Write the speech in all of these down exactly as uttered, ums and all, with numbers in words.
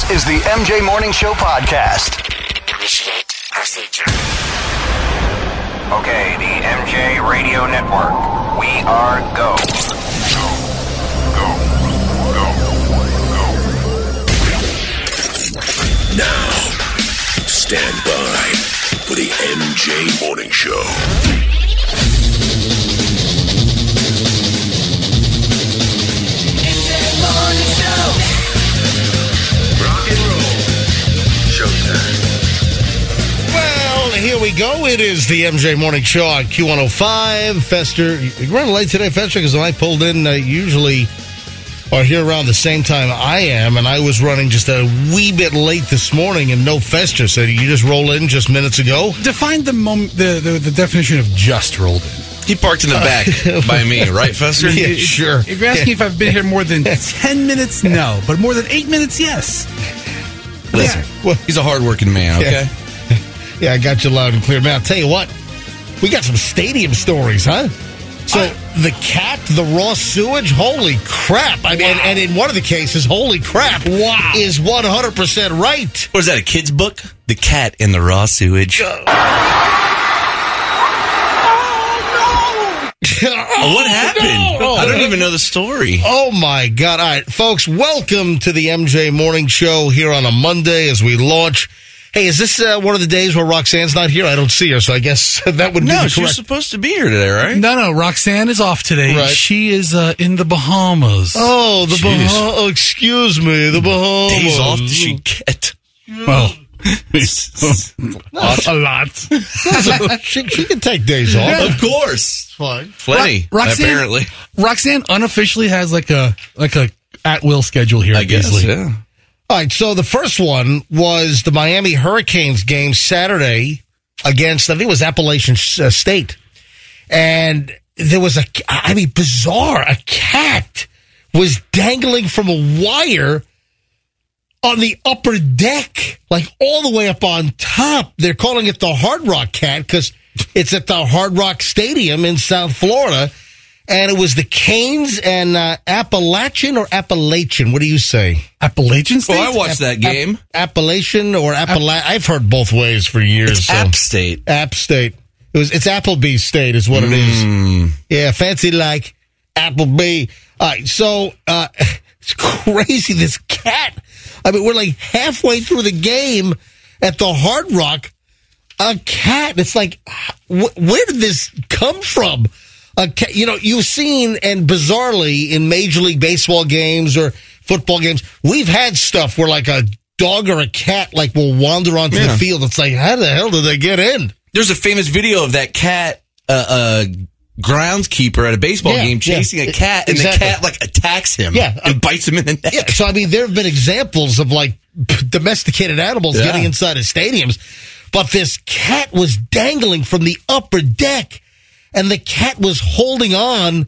This is the M J Morning Show podcast. Initiate procedure. Okay, the M J Radio Network. We are go. Go, go, go, go. Now, stand by for the M J Morning Show. Well, here we go. It is the M J Morning Show on Q one oh five. Fester, you're running late today, Fester, because when I pulled in, uh, usually are here around the same time I am, and I was running just a wee bit late this morning, and no Fester. So you just roll in just minutes ago? Define the, mom- the, the the definition of just rolled in. He parked in the back by me, right, Fester? Yeah, It- sure. If you're asking if I've been here more than ten minutes, no. But more than eight minutes, yes. Listen, Yeah. Well- he's a hardworking man, okay? Yeah. Yeah, I got you loud and clear. Man, I'll tell you what, we got some stadium stories, huh? So the cat, the raw sewage, holy crap. I mean, and, and in one of the cases, holy crap, wow, is one hundred percent right. What is that, a kid's book? The Cat in the Raw Sewage. Oh, what happened? no. I don't even know the story. Oh, my God. All right, folks, welcome to the M J Morning Show here on a Monday as we launch. Hey, is this uh, one of the days where Roxanne's not here? I don't see her, so I guess that would be No, the she was correct... supposed to be here today, right? No, no. Roxanne is off today. Right. She is uh, in the Bahamas. Oh, the Jeez. Bahamas. Oh, excuse me, the Bahamas. Days off did she get? Well, a lot. she, she can take days off. Of course. Fine. Plenty, Ro- Roxanne- apparently. Roxanne unofficially has like a like a at will schedule here. I at guess, Beasley. yeah. All right, so the first one was the Miami Hurricanes game Saturday against, I think it was Appalachian uh, State. And there was a, I mean, bizarre, a cat was dangling from a wire on the upper deck, like all the way up on top. They're calling it the Hard Rock Cat because it's at the Hard Rock Stadium in South Florida. And it was the Canes and uh, Appalachian or Appalachian? What do you say? Appalachian State. Well, I watched that game. App- Appalachian or Appala- I've heard both ways for years. It's so. App State. App State. It was. It's Applebee's State is what it is. Mm. Yeah, fancy like Applebee. All right, so uh, it's crazy. This cat. I mean, we're like halfway through the game at the Hard Rock. A cat. It's like, wh- where did this come from? A cat, you know, you've seen, and bizarrely in Major League Baseball games or football games, we've had stuff where like a dog or a cat like will wander onto Yeah. the field. It's like, how the hell did they get in? There's a famous video of that cat, uh, uh, groundskeeper at a baseball Yeah, game chasing yeah. a cat, and Exactly. the cat like attacks him Yeah. and bites him in the neck. Yeah, so I mean, there have been examples of like domesticated animals Yeah. getting inside of stadiums, but this cat was dangling from the upper deck, and the cat was holding on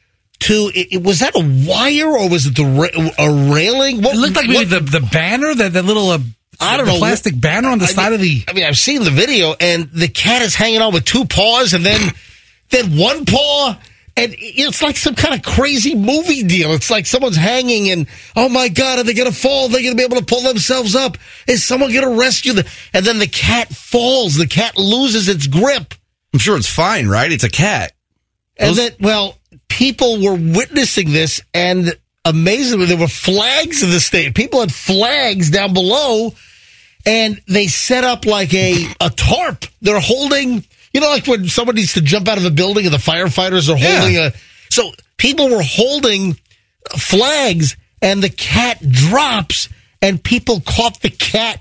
to. It, it- was that a wire or was it the ra- a railing? What, It looked like maybe what- the the banner, that that little uh, I don't the know, plastic banner on the I side mean, of the. I mean, I've seen the video, and the cat is hanging on with two paws, and then then one paw. And it's like some kind of crazy movie deal. It's like someone's hanging and, oh my God, are they going to fall? Are they going to be able to pull themselves up? Is someone going to rescue them? And then the cat falls. The cat loses its grip. I'm sure it's fine, right? It's a cat. And Those- then, well, people were witnessing this, and amazingly, there were flags in the state. People had flags down below, and they set up like a, a tarp. They're holding, you know, like when someone needs to jump out of a building and the firefighters are Yeah. holding a. So people were holding flags, and the cat drops, and people caught the cat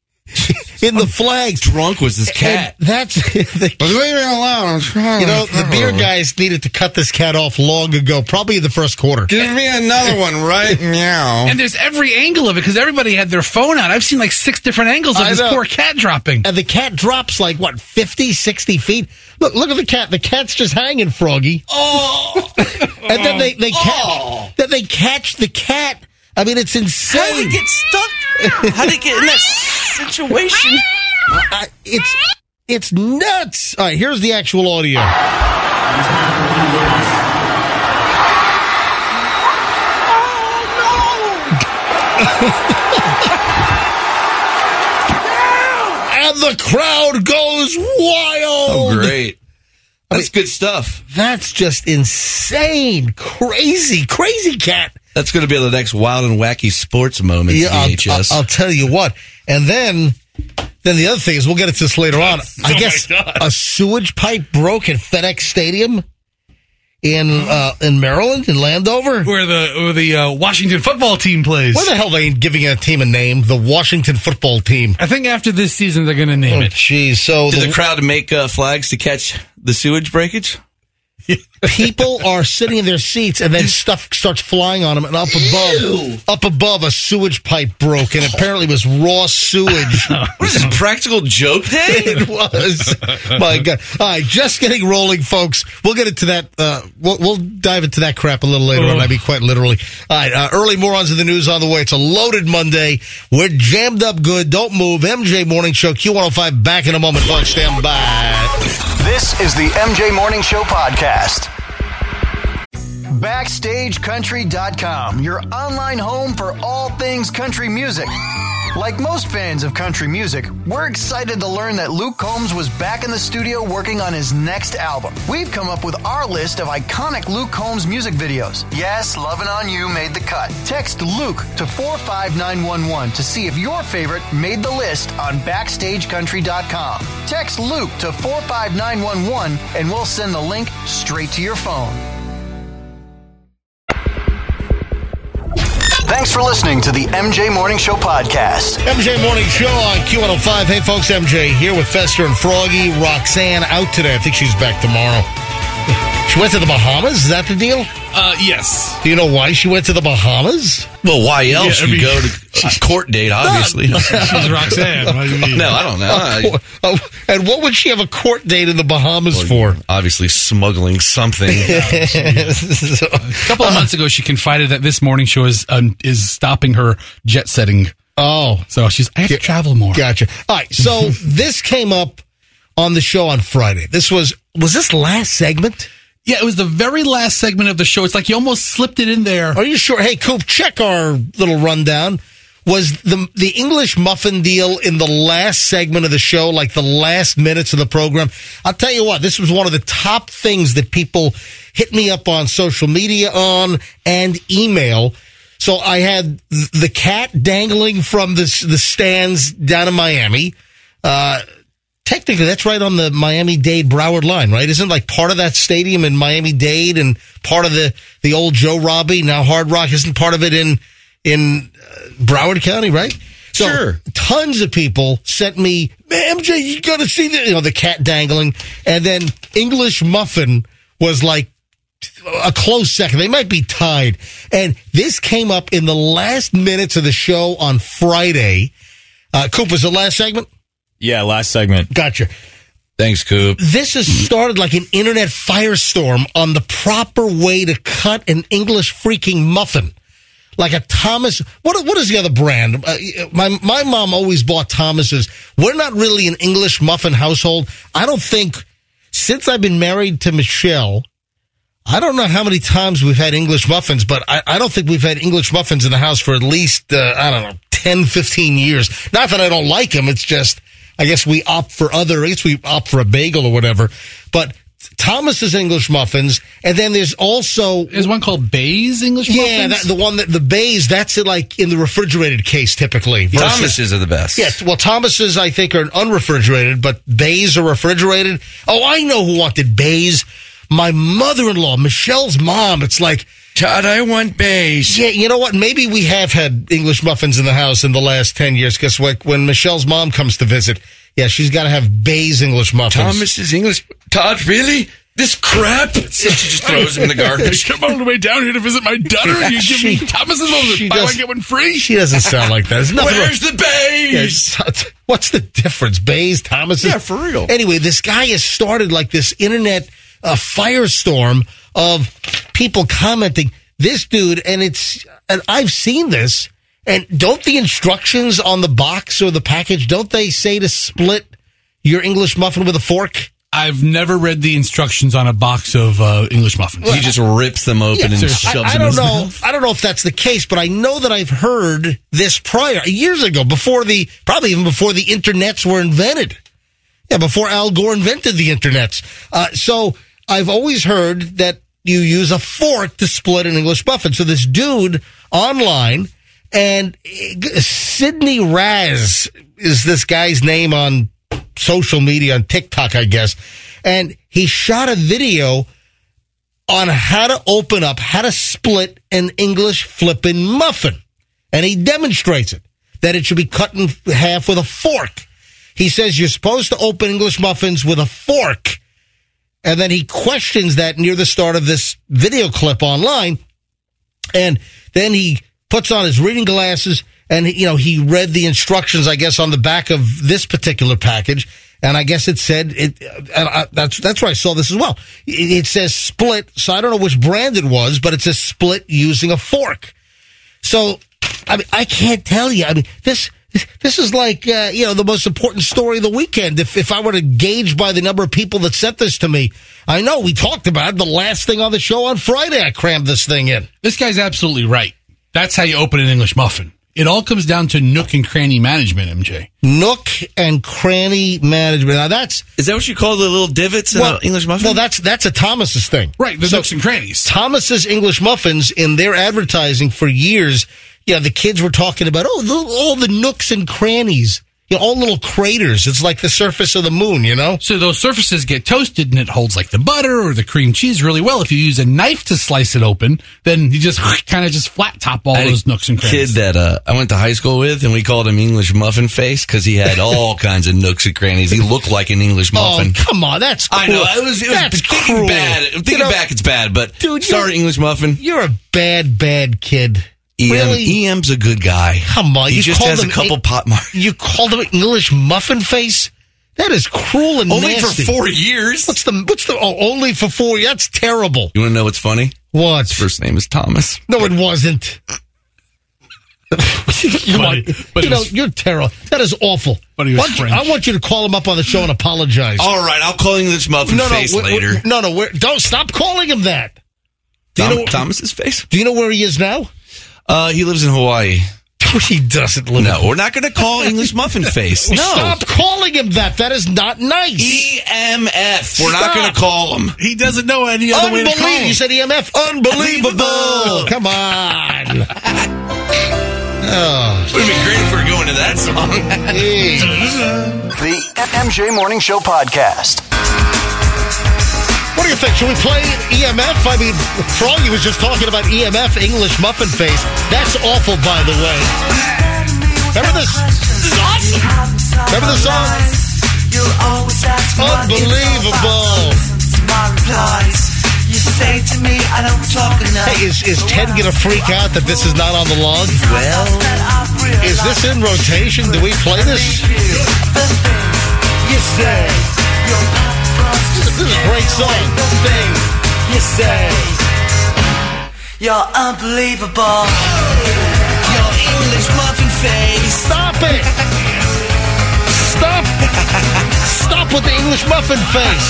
in the flags. Drunk was this cat. And that's the, Leave me alone. I'm trying. you know, the beer guys needed to cut this cat off long ago, probably in the first quarter. Give me another one, right? Meow. And there's every angle of it because everybody had their phone out. I've seen like six different angles of I this know. poor cat dropping. And the cat drops like, what, fifty, sixty feet? Look, look at the cat. The cat's just hanging, Froggy. Oh. And then they, they catch, then they catch the cat. I mean, it's insane. How did it get stuck? How did it get in that situation? I- it's, it's nuts. All right, here's the actual audio. And the crowd goes wild. Oh, great. That's good stuff. That's just insane. Crazy, crazy cat. That's going to be the next wild and wacky sports moment, Yeah, I'll, V H S. I'll, I'll tell you what. And then, then the other thing is, we'll get into this later on. I Oh, guess my God. a sewage pipe broke at FedEx Stadium in uh, in Maryland, in Landover. Where the where the uh, Washington football team plays. Why the hell are they giving a team a name? The Washington football team. I think after this season they're going to name Oh, it. jeez. So Did the, the crowd make uh, flags to catch the sewage breakage? people are sitting in their seats, and then stuff starts flying on them, and up above, up above, a sewage pipe broke, and apparently it was raw sewage. What is this, practical joke day? It was. My God. All right, just getting rolling, folks. We'll get into that. Uh, we'll, we'll dive into that crap a little later on. I mean, quite literally. All right, uh, early morons of the news on the way. It's a loaded Monday. We're jammed up good. Don't move. M J Morning Show, Q one oh five, back in a moment, folks. Stand by. This is the M J Morning Show podcast. Backstage Country dot com, your online home for all things country music. Like most fans of country music, we're excited to learn that Luke Combs was back in the studio working on his next album. We've come up with our list of iconic Luke Combs music videos. Yes, Lovin' On You made the cut. Text Luke to four five nine one one to see if your favorite made the list on Backstage Country dot com. Text Luke to four five nine one one and we'll send the link straight to your phone. Thanks for listening to the M J Morning Show podcast. M J Morning Show on Q one oh five. Hey, folks, M J here with Fester and Froggy. Roxanne out today. I think she's back tomorrow. She went to the Bahamas? Is that the deal? Uh, yes. Do you know why she went to the Bahamas? Well, why else Yeah, I you mean- go to a court date, obviously. She's Roxanne. What do you mean? No, I don't know. Oh, and what would she have a court date in the Bahamas for? Obviously smuggling something. So- A couple of months ago, she confided that this morning show is um, is stopping her jet setting. oh, So she's, I have to travel more. gotcha. All right, so this came up on the show on Friday. This was, was this last segment? Yeah, it was the very last segment of the show. It's like you almost slipped it in there. Are you sure? Hey, Coop, check our little rundown. Was the the English muffin deal in the last segment of the show, like the last minutes of the program? I'll tell you what, this was one of the top things that people hit me up on social media on and email. So I had the cat dangling from the, the stands down in Miami. Uh, technically, that's right on the Miami-Dade Broward line, right? Isn't like part of that stadium in Miami-Dade and part of the, the old Joe Robbie, now Hard Rock, isn't part of it in in uh, Broward County, right? So Sure. tons of people sent me, "Man, M J, you got to see the, you know, the cat dangling." And then English Muffin was like a close second. They might be tied. And this came up in the last minutes of the show on Friday. Uh, Coop, was the last segment? Yeah, last segment. Gotcha. Thanks, Coop. This has started like an internet firestorm on the proper way to cut an English freaking muffin. Like a Thomas. What what is the other brand? Uh, my my mom always bought Thomas's. We're not really an English muffin household. I don't think since I've been married to Michelle, I don't know how many times we've had English muffins, but I, I don't think we've had English muffins in the house for at least, uh, I don't know, ten, fifteen years. Not that I don't like them. It's just, I guess we opt for other, I guess we opt for a bagel or whatever. But Thomas's English muffins, and then there's also... There's one called Bay's English Yeah, muffins. that, the one that, the Bays, that's it like in the refrigerated case typically. versus- Thomas's are the best. Yeah, well, Thomas's, I think, are unrefrigerated, but Bays are refrigerated. Oh, I know who wanted Bays. My mother-in-law, Michelle's mom. It's like, Todd, I want beige. yeah, you know what? Maybe we have had English muffins in the house in the last ten years, because when Michelle's mom comes to visit, yeah, she's got to have Bays English muffins. Thomas's English. Todd, really? This crap? So she just throws him in the garbage. Come all the way down here to visit my daughter. You give me She- Thomas's muffins. she Buy one, does- get one free. She doesn't sound like that. There's nothing Where's the beige? Yeah, it's- what's the difference? Bays, Thomas's? Yeah, for real. Anyway, this guy has started like this internet uh, firestorm of people commenting. This dude, and it's, and I've seen this, and don't the instructions on the box or the package, don't they say to split your English muffin with a fork? I've never read the instructions on a box of uh, English muffins. He just rips them open Yeah, and seriously. shoves I, I them in don't his know. mouth. I don't know if that's the case, but I know that I've heard this prior, years ago, before the, probably even before the internets were invented. Yeah, before Al Gore invented the internets. Uh, so I've always heard that you use a fork to split an English muffin. So this dude online, and Sidney Raz is this guy's name on social media, on TikTok, I guess. And he shot a video on how to open up, how to split an English flippin' muffin. And he demonstrates it, that it should be cut in half with a fork. He says you're supposed to open English muffins with a fork. And then he questions that near the start of this video clip online. And then he puts on his reading glasses and, you know, he read the instructions, I guess, on the back of this particular package. And I guess it said, it. And I, that's that's where I saw this as well. It, it says split, so I don't know which brand it was, but it says split using a fork. So, I mean, I can't tell you. I mean, this this is like, uh, you know, the most important story of the weekend. If if I were to gauge by the number of people that sent this to me, I know we talked about it. The last thing on the show on Friday, I crammed this thing in. This guy's absolutely right. That's how you open an English muffin. It all comes down to nook and cranny management, M J. Nook and cranny management. Now that's Is that what you call the little divots in well, an English muffin? Well, that's that's a Thomas's thing, Right, the So, nooks and crannies. Thomas's English muffins in their advertising for years. Yeah, the kids were talking about oh, the, all the nooks and crannies. You know, all little craters. It's like the surface of the moon, you know? So those surfaces get toasted and it holds like the butter or the cream cheese really well. If you use a knife to slice it open, then you just kind of just flat top all I had those a nooks and crannies. kid that uh, I went to high school with, and we called him English Muffin Face because he had all kinds of nooks and crannies. He looked like an English muffin. Oh, come on. That's cruel. I know. It was, it was That's thinking cruel. bad. Thinking You know, back, it's bad, but dude, sorry, you're- English Muffin. You're a bad, bad kid. E M, Really? E M's a good guy. Come on. He you just called has a him couple Eng- pot marks. You called him English muffin face? That is cruel and Only nasty. for four years. What's the, what's the, oh, only for four? That's terrible. You want to know what's funny? What? His first name is Thomas. No, it wasn't. you But want- it- but you it know, was- you're terrible. That is awful. But he was Why don't you- French. I want you to call him up on the show and apologize. All right, I'll call English Muffin no, no, Face we're- later. we're- no, no, we're, don't stop calling him that. Do you Tom- know, Thomas's face? do you know where he is now? Uh, he lives in Hawaii. He doesn't live. No, we're not going to call English Muffin Face. No. Stop calling him that. That is not nice. E M F. We're not Stop. going to call him. He doesn't know any other way to call Unbelievable. him. You said E M F. Unbelievable. Come on. Oh, Would have been great if we were going to that song. geez. The M J Morning Show podcast. What do you think? Should we play E M F? I mean, Froggy was just talking about E M F, English Muffin Face. That's awful, by the way. Remember this? This is awesome. Remember the song? Unbelievable. Hey, is, is Ted going to freak out that this is not on the log? Well, Is this in rotation? Do we play this? You say. This is a great song. You say. You're unbelievable. your English Muffin Face. Stop it! Stop! Stop with the English muffin face.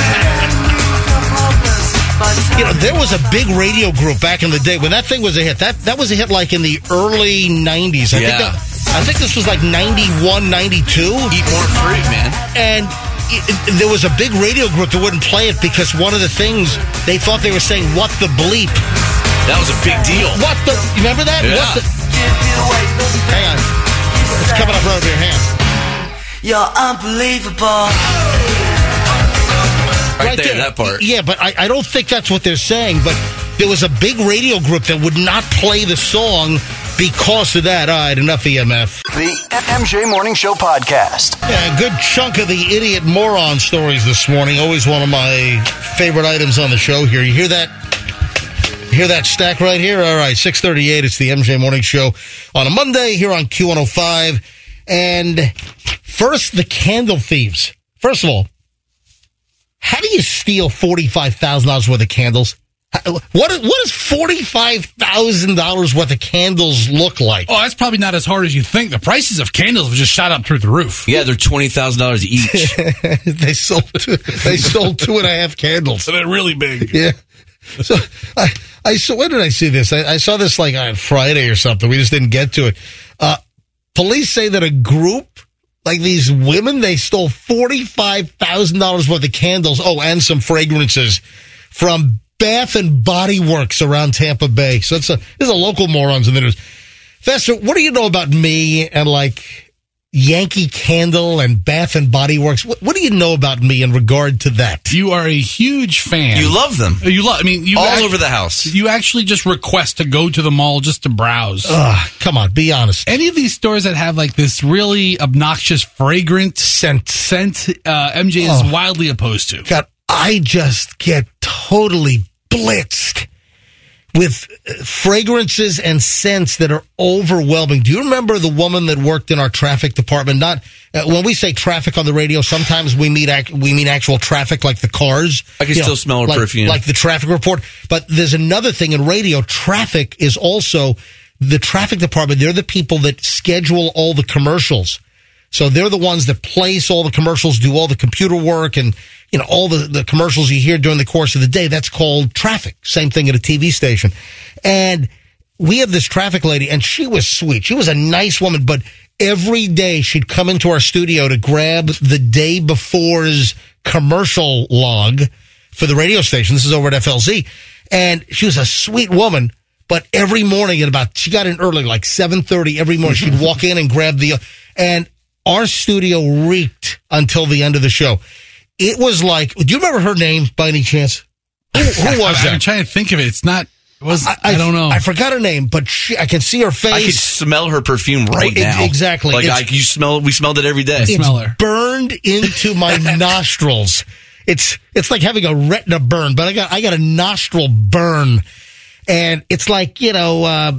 You know, there was a big radio group back in the day when that thing was a hit. That that was a hit like in the early nineties. I Yeah. think that, I think this was like ninety-one, ninety-two. Eat more fruit, man. And it, it- there was a big radio group that wouldn't play it because one of the things they thought they were saying, "What the bleep." That was a big deal. What the? You remember that? Yeah. What the? Hang on. It's coming up right over your hand. You're unbelievable. Right, there, that part. Yeah, but I, I don't think that's what they're saying. But there was a big radio group that would not play the song because of that. All right, enough E M F. The M J Morning Show podcast. Yeah, a good chunk of the idiot moron stories this morning. Always one of my favorite items on the show here. You hear that? You hear that stack right here? All right, six thirty-eight. It's the M J Morning Show on a Monday here on Q one oh five. And first, the candle thieves. First of all, how do you steal forty-five thousand dollars worth of candles? What what does forty-five thousand dollars worth of candles look like? Oh, that's probably not as hard as you think. The prices of candles have just shot up through the roof. Yeah, they're twenty thousand dollars each. they sold two, they sold two and a half candles. So they're really big. Yeah. So I I saw when did I see this? I, I saw this like on Friday or something. We just didn't get to it. Uh, police say that a group like these women, they stole forty-five thousand dollars worth of candles. Oh, and some fragrances from Bath and Body Works around Tampa Bay. So it's a there's a local morons in the news. Fester, what do you know about me and like Yankee Candle and Bath and Body Works? What, what do you know about me in regard to that? You are a huge fan. You love them. You love. I mean, you all act- over the house. You actually just request to go to the mall just to browse. Ugh, come on, be honest. Any of these stores that have like this really obnoxious fragrant Scent. scent, uh, M J is Oh. wildly opposed to. God, I just get totally blitzed with fragrances and scents that are overwhelming. Do you remember the woman that worked in our traffic department? Not uh, when we say traffic on the radio, sometimes we mean ac- we mean actual traffic, like the cars. I can You still know, smell her like, perfume. like the traffic report. But there's another thing in radio. Traffic is also the traffic department. They're the people that schedule all the commercials. So they're the ones that place all the commercials, do all the computer work, and you know all the, the commercials you hear during the course of the day. That's called traffic. Same thing at a T V station. And we have this traffic lady, and she was sweet. She was a nice woman, but every day she'd come into our studio to grab the day before's commercial log for the radio station. This is over at F L Z. And she was a sweet woman, but every morning at about, she got in early, like seven thirty every morning. She'd walk in and grab the, and our studio reeked until the end of the show. It was like, do you remember her name by any chance? Who, who was I, that? I'm trying to think of it. It's not. It was. I, I, I don't know. I forgot her name, but she, I can see her face. I could smell her perfume right Oh, now. exactly. Like It's- I, you smell. We smelled it every day. It's- smell her. burned into my nostrils. It's it's like having a retina burn, but I got I got a nostril burn, and it's like you know uh,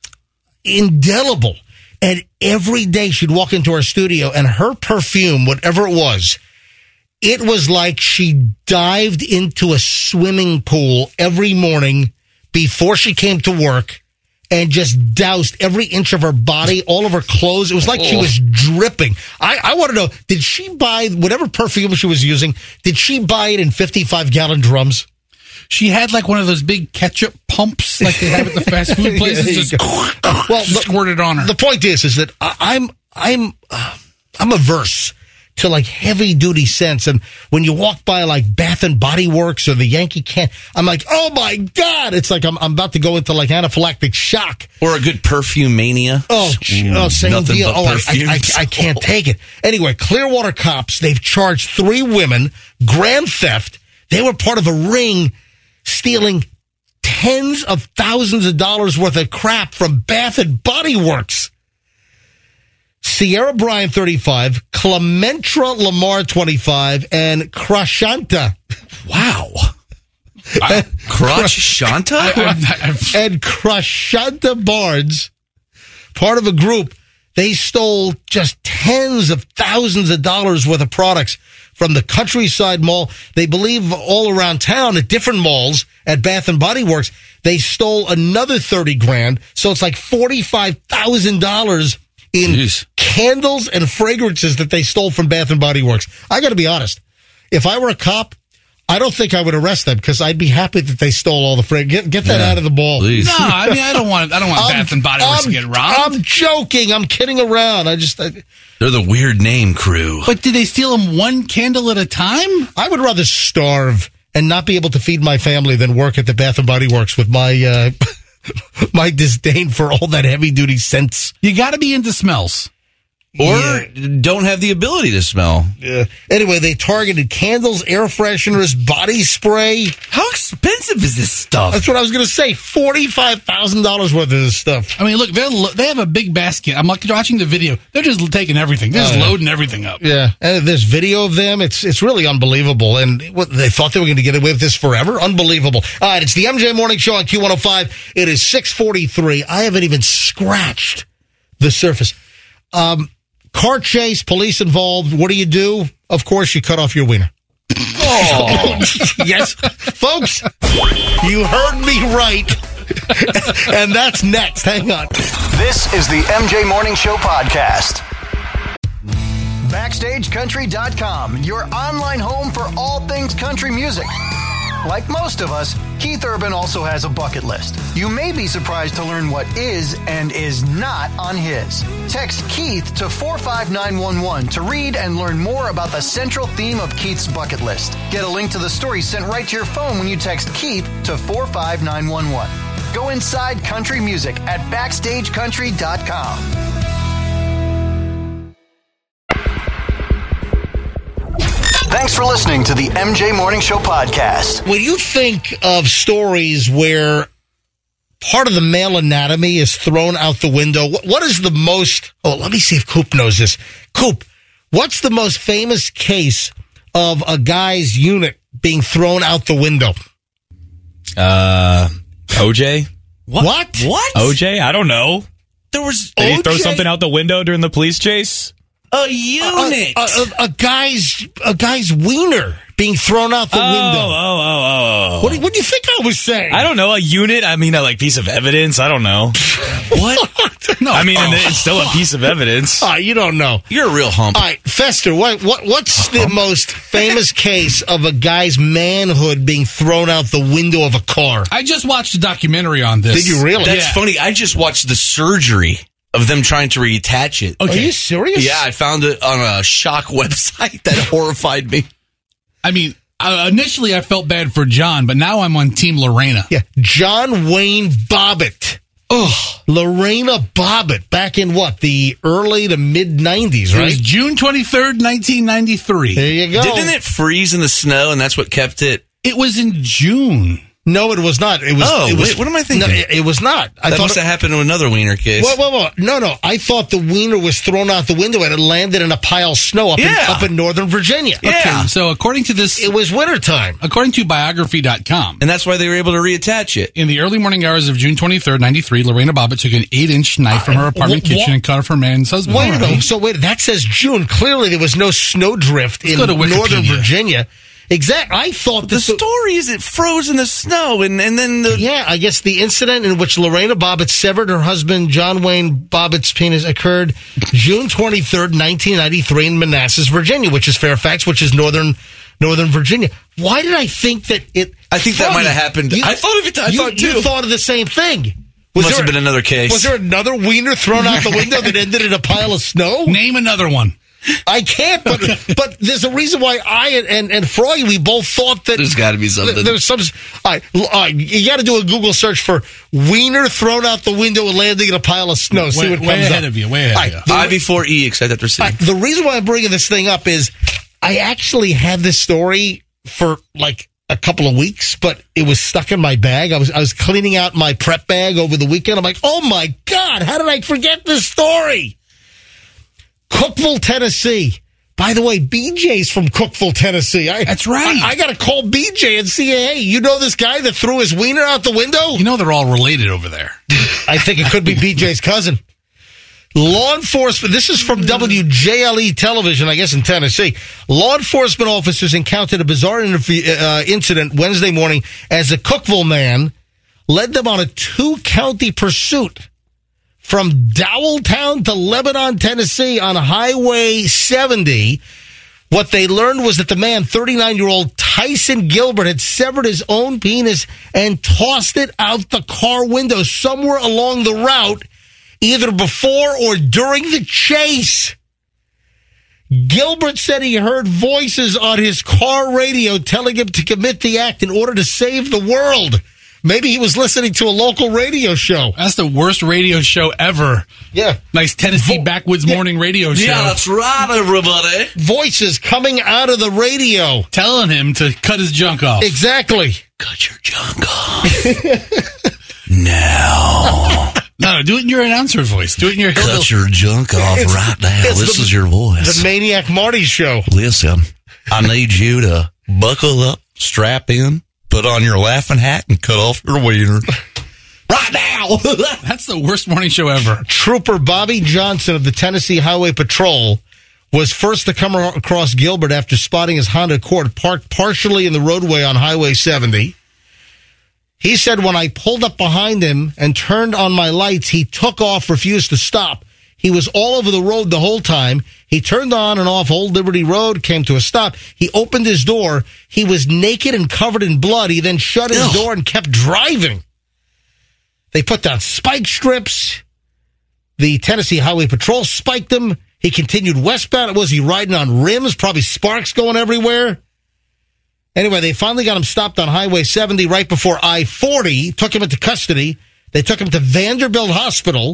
indelible. And every day she'd walk into our studio, and her perfume, whatever it was, it was like she dived into a swimming pool every morning before she came to work and just doused every inch of her body, all of her clothes. It was like she was dripping. I, I want to know, did she buy whatever perfume she was using? Did she buy it in fifty-five gallon drums? She had like one of those big ketchup pumps like they have at the fast food places. There you Just go. Well, the- squirted on her. The point is, is that I- I'm, I'm, uh, I'm averse to like heavy duty scents. And when you walk by like Bath and Body Works or the Yankee Can, I'm like, oh my God. It's like I'm, I'm about to go into like anaphylactic shock. Or a good perfume mania. Oh, Ooh, oh same nothing deal. but Oh, I, I, I, perfumes. I can't take it. Anyway, Clearwater cops, they've charged three women grand theft. They were part of a ring stealing tens of thousands of dollars worth of crap from Bath and Body Works. Sierra Bryan, thirty-five, Clementra Lamar, twenty-five, and Krashanta. Wow. I, Crotch Shanta? I- I- I've- And Krashanta Barnes, part of a group, they stole just tens of thousands of dollars worth of products from the Countryside Mall. They believe all around town at different malls at Bath and Body Works. They stole another thirty grand. So it's like forty-five thousand dollars in Jeez. candles and fragrances that they stole from Bath and Body Works. I got to be honest. If I were a cop, I don't think I would arrest them because I'd be happy that they stole all the frag. Get, get that Yeah, out of the ball. please. no, I mean I don't want. I don't want Bath and Body Works to get robbed. I'm joking. I'm kidding around. I just, I, They're the weird name crew. But did they steal them one candle at a time? I would rather starve and not be able to feed my family than work at the Bath and Body Works with my uh, my disdain for all that heavy duty scents. You got to be into smells. Or Yeah. don't have the ability to smell. Uh, anyway, they targeted candles, air fresheners, body spray. How expensive is this stuff? That's what I was going to say. Forty-five thousand dollars worth of this stuff. I mean, look, they they have a big basket. I'm like watching the video. They're just taking everything. They're just Oh, yeah. loading everything up. Yeah, and there's video of them. It's it's really unbelievable. And what they thought they were going to get away with this forever. Unbelievable. All right, it's the M J Morning Show on Q one oh five. It is six forty-three. I haven't even scratched the surface. Um, car chase, police involved. What do you do? Of course, you cut off your wiener. Oh. Yes, folks, you heard me right. And that's next. Hang on. This is the M J Morning Show podcast. Backstage Country dot com, your online home for all things country music. Like most of us, Keith Urban also has a bucket list. You may be surprised to learn what is and is not on his. Text Keith to four five nine one one to read and learn more about the central theme of Keith's bucket list. Get a link to the story sent right to your phone when you text Keith to four five nine one one. Go inside country music at backstage country dot com. Thanks for listening to the M J Morning Show podcast. When you think of stories where part of the male anatomy is thrown out the window, what, what is the most... Oh, let me see if Coop knows this. Coop, what's the most famous case of a guy's unit being thrown out the window? Uh, O J? What? What? What? O J? I don't know. There was Did he throw O J? something out the window during the police chase? a unit. A, a, a, a guy's a guy's wiener being thrown out the oh, window. Oh, oh, oh, oh. What, do- what do you think I was saying? I don't know. A unit? I mean, a like piece of evidence? I don't know. What? No. I mean, and it's still a piece of evidence. Ah, you don't know. You're a real hump. All right, Fester, what, what what's the most famous case of a guy's manhood being thrown out the window of a car? I just watched a documentary on this. Did you really? That's Yeah. funny. I just watched the surgery of them trying to reattach it. Are you serious? Yeah, I found it on a shock website that horrified me. I mean, uh, initially I felt bad for John, but now I'm on Team Lorena. Yeah, John Wayne Bobbitt. Oh, Lorena Bobbitt, back in what, the early to mid nineties, It right? was June twenty-third, nineteen ninety-three. There you go. Didn't it freeze in the snow, and that's what kept it? It was in June. No, it was not. It was. Oh, it was, wait, what am I thinking? No, it, it was not. I That thought must it- have happened to another wiener case. Whoa, whoa, whoa. No, no. I thought the wiener was thrown out the window and it landed in a pile of snow up, Yeah. in, up in northern Virginia. Yeah. Okay, so according to this, It was wintertime. according to biography dot com, And that's why they were able to reattach it. in the early morning hours of June twenty-third, ninety-three, Lorena Bobbitt took an eight-inch knife from her apartment wh- kitchen wh- and cut off her man's husband. Wait a All minute. right. So wait, that says June. Clearly there was no snowdrift in go to Wikipedia. northern Virginia. Exactly. I thought The this. story is it froze in the snow, and, and then the... Yeah, I guess the incident in which Lorena Bobbitt severed her husband John Wayne Bobbitt's penis occurred June twenty-third, nineteen ninety-three in Manassas, Virginia, which is Fairfax, which is northern northern Virginia. Why did I think that it... I think that Froggy, might have happened. you- I thought of it. I you, thought too. You thought of the same thing. Was Must there have been another case. Was there another wiener thrown out the window that ended in a pile of snow? Name another one. I can't, but but there's a reason why I and and, and Froggy, we both thought that There's gotta be something. th- There's some. All right, l- all right, you got to do a Google search for wiener thrown out the window and landing in a pile of snow. See Way- what way comes ahead up. of you, way ahead All of right, you. the- I before E, except after C. all right, the reason why I'm bringing this thing up is I actually had this story for like a couple of weeks, but it was stuck in my bag. I was I was cleaning out my prep bag over the weekend. I'm like, oh my God, how did I forget this story? Cookeville, Tennessee. By the way, B J's from Cookeville, Tennessee. I, That's right. I, I got to call B J and see, hey, you know this guy that threw his wiener out the window? You know they're all related over there. I think it could be B J's cousin. Law enforcement, this is from W J L E television, I guess in Tennessee. Law enforcement officers encountered a bizarre interv- uh, incident Wednesday morning as a Cookeville man led them on a two-county pursuit from Dowelltown to Lebanon, Tennessee on Highway seventy. What they learned was that the man, thirty-nine-year-old Tyson Gilbert, had severed his own penis and tossed it out the car window somewhere along the route, either before or during the chase. Gilbert said he heard voices on his car radio telling him to commit the act in order to save the world. Maybe he was listening to a local radio show. That's the worst radio show ever. Yeah. Nice Tennessee Vo- backwoods yeah. morning radio show. Yeah, that's right, everybody. Voices coming out of the radio. Telling him to cut his junk off. Exactly. Cut your junk off. Now. No, do it in your announcer voice. Do it in your Cut your junk off It's- right now. it's This the- is your voice. The Maniac Marty show. Listen, I need you to buckle up, strap in, put on your laughing hat, and cut off your wiener. Right now. That's the worst morning show ever. Trooper Bobby Johnson of the Tennessee Highway Patrol was first to come across Gilbert after spotting his Honda Accord parked partially in the roadway on Highway seventy. He said, when I pulled up behind him and turned on my lights, he took off, refused to stop. He was all over the road the whole time. He turned on and off Old Liberty Road, came to a stop. He opened his door. He was naked and covered in blood. He then shut his Ugh. door and kept driving. They put down spike strips. The Tennessee Highway Patrol spiked him. He continued westbound. Was he riding on rims? Probably sparks going everywhere. Anyway, they finally got him stopped on Highway seventy right before I forty, took him into custody. They took him to Vanderbilt Hospital.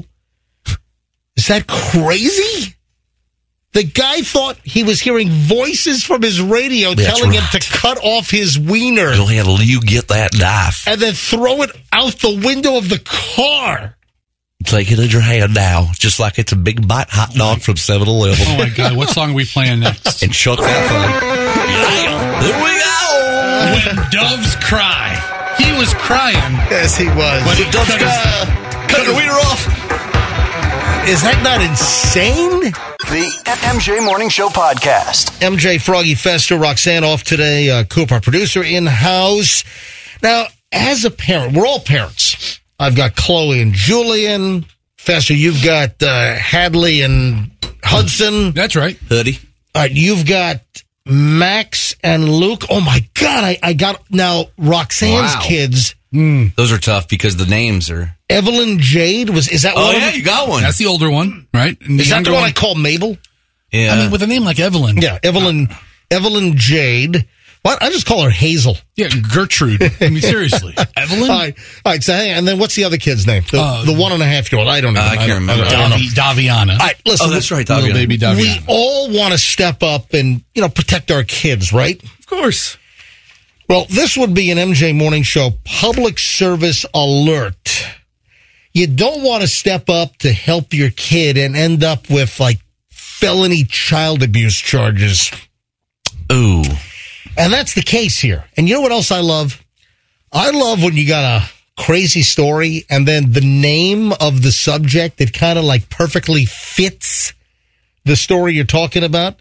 Is that crazy? The guy thought he was hearing voices from his radio That's telling right. him to cut off his wiener Go ahead, you get that knife. and then throw it out the window of the car. Take it in your hand now, just like it's a big bite hot dog from seven eleven. Oh, my God. What song are we playing next? And chuck that thing. Yeah, there we go. When Doves Cry. He was crying. Yes, he was. When he Doves cut his- Cry. Cut your wiener off. Is that not insane? The M J Morning Show podcast. M J, Froggy, Fester, Roxanne off today. Uh, Coop, our producer, in-house. Now, as a parent, we're all parents. I've got Chloe and Julian. Fester, you've got uh, Hadley and Hudson. That's right. Hoodie. All right, you've got Max and Luke. Oh, my God. I, I got now Roxanne's Wow. kids. Those are tough because the names are. Evelyn Jade. was Is that Oh, one yeah, of them? you got one. That's the older one, right? And Is that the younger one I call Mabel? Yeah. I mean, with a name like Evelyn. Yeah, Evelyn Evelyn Jade. What? I just call her Hazel. Yeah, Gertrude. I mean, seriously. Evelyn? All right, all right. So, hang on. And then what's the other kid's name? The, Uh, the one and a half year old. I don't know. Uh, I can't don't- remember. I don't know. Davi, Daviana. All right, listen. Oh, that's right, Little Daviana. baby Daviana. We all want to step up and, you know, protect our kids, right? Of course. Well, this would be an M J Morning Show public service alert. You don't want to step up to help your kid and end up with, like, felony child abuse charges. Ooh. And that's the case here. And you know what else I love? I love when you got a crazy story and then the name of the subject that kind of like perfectly fits the story you're talking about.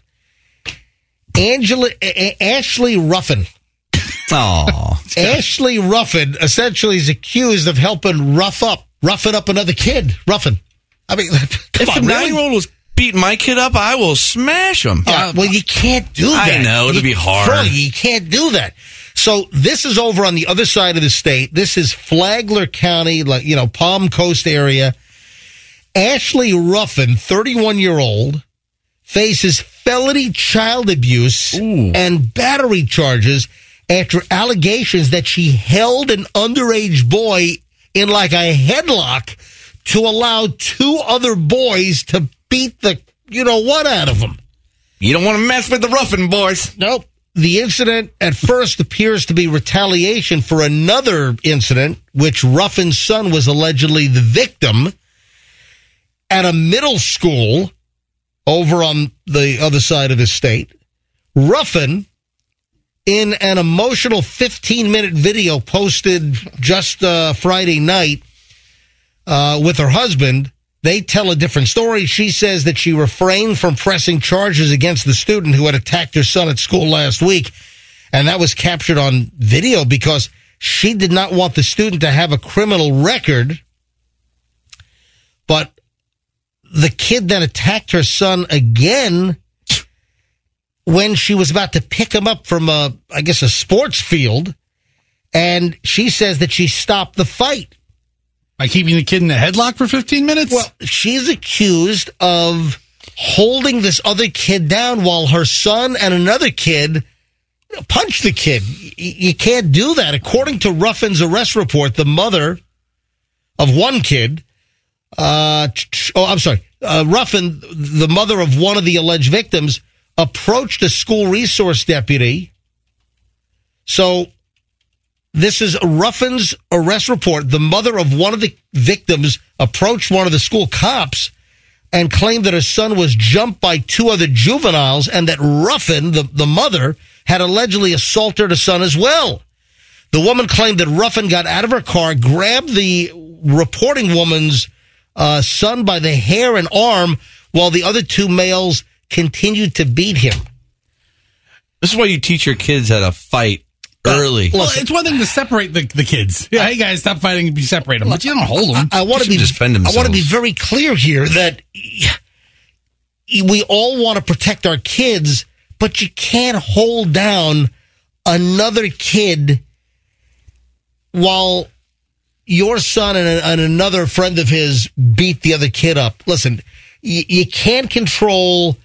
Angela, A- A- Ashley Ruffin. Aw. Ashley Ruffin essentially is accused of helping rough up, roughing up another kid. Ruffin. I mean, come If on, a really? nine-year-old was beating my kid up, I will smash him. Uh, well, you can't do I that. know, it'd You- be hard. Bro, you can't do that. So this is over on the other side of the state. This is Flagler County, like, you know, Palm Coast area. Ashley Ruffin, thirty-one-year-old, faces felony child abuse and battery charges after allegations that she held an underage boy in like a headlock to allow two other boys to beat the, you know what, out of him. You don't want to mess with the Ruffin boys. Nope. The incident at first appears to be retaliation for another incident, which Ruffin's son was allegedly the victim at a middle school over on the other side of the state. Ruffin, in an emotional fifteen-minute video posted just uh, Friday night uh, with her husband, they tell a different story. She says that she refrained from pressing charges against the student who had attacked her son at school last week. And that was captured on video because she did not want the student to have a criminal record. But the kid then attacked her son again when she was about to pick him up from a, I guess, a sports field. And she says that she stopped the fight. By keeping the kid in a headlock for fifteen minutes? Well, she's accused of holding this other kid down while her son and another kid punched the kid. Y- You can't do that. According to Ruffin's arrest report, the mother of one kid, uh, oh, I'm sorry, uh, Ruffin, the mother of one of the alleged victims, approached a school resource deputy. So this is Ruffin's arrest report. The mother of one of the victims approached one of the school cops and claimed that her son was jumped by two other juveniles and that Ruffin, the, the mother, had allegedly assaulted her son as well. The woman claimed that Ruffin got out of her car, grabbed the reporting woman's uh, son by the hair and arm while the other two males continued to beat him. This is why you teach your kids how to fight early. Well, it's one thing to separate the, the kids. Yeah, hey guys, stop fighting and you separate them. But you don't hold them. I, I want to be defend I themselves. want to be very clear here that we all want to protect our kids, but you can't hold down another kid while your son and, and another friend of his beat the other kid up. Listen, you, you can't control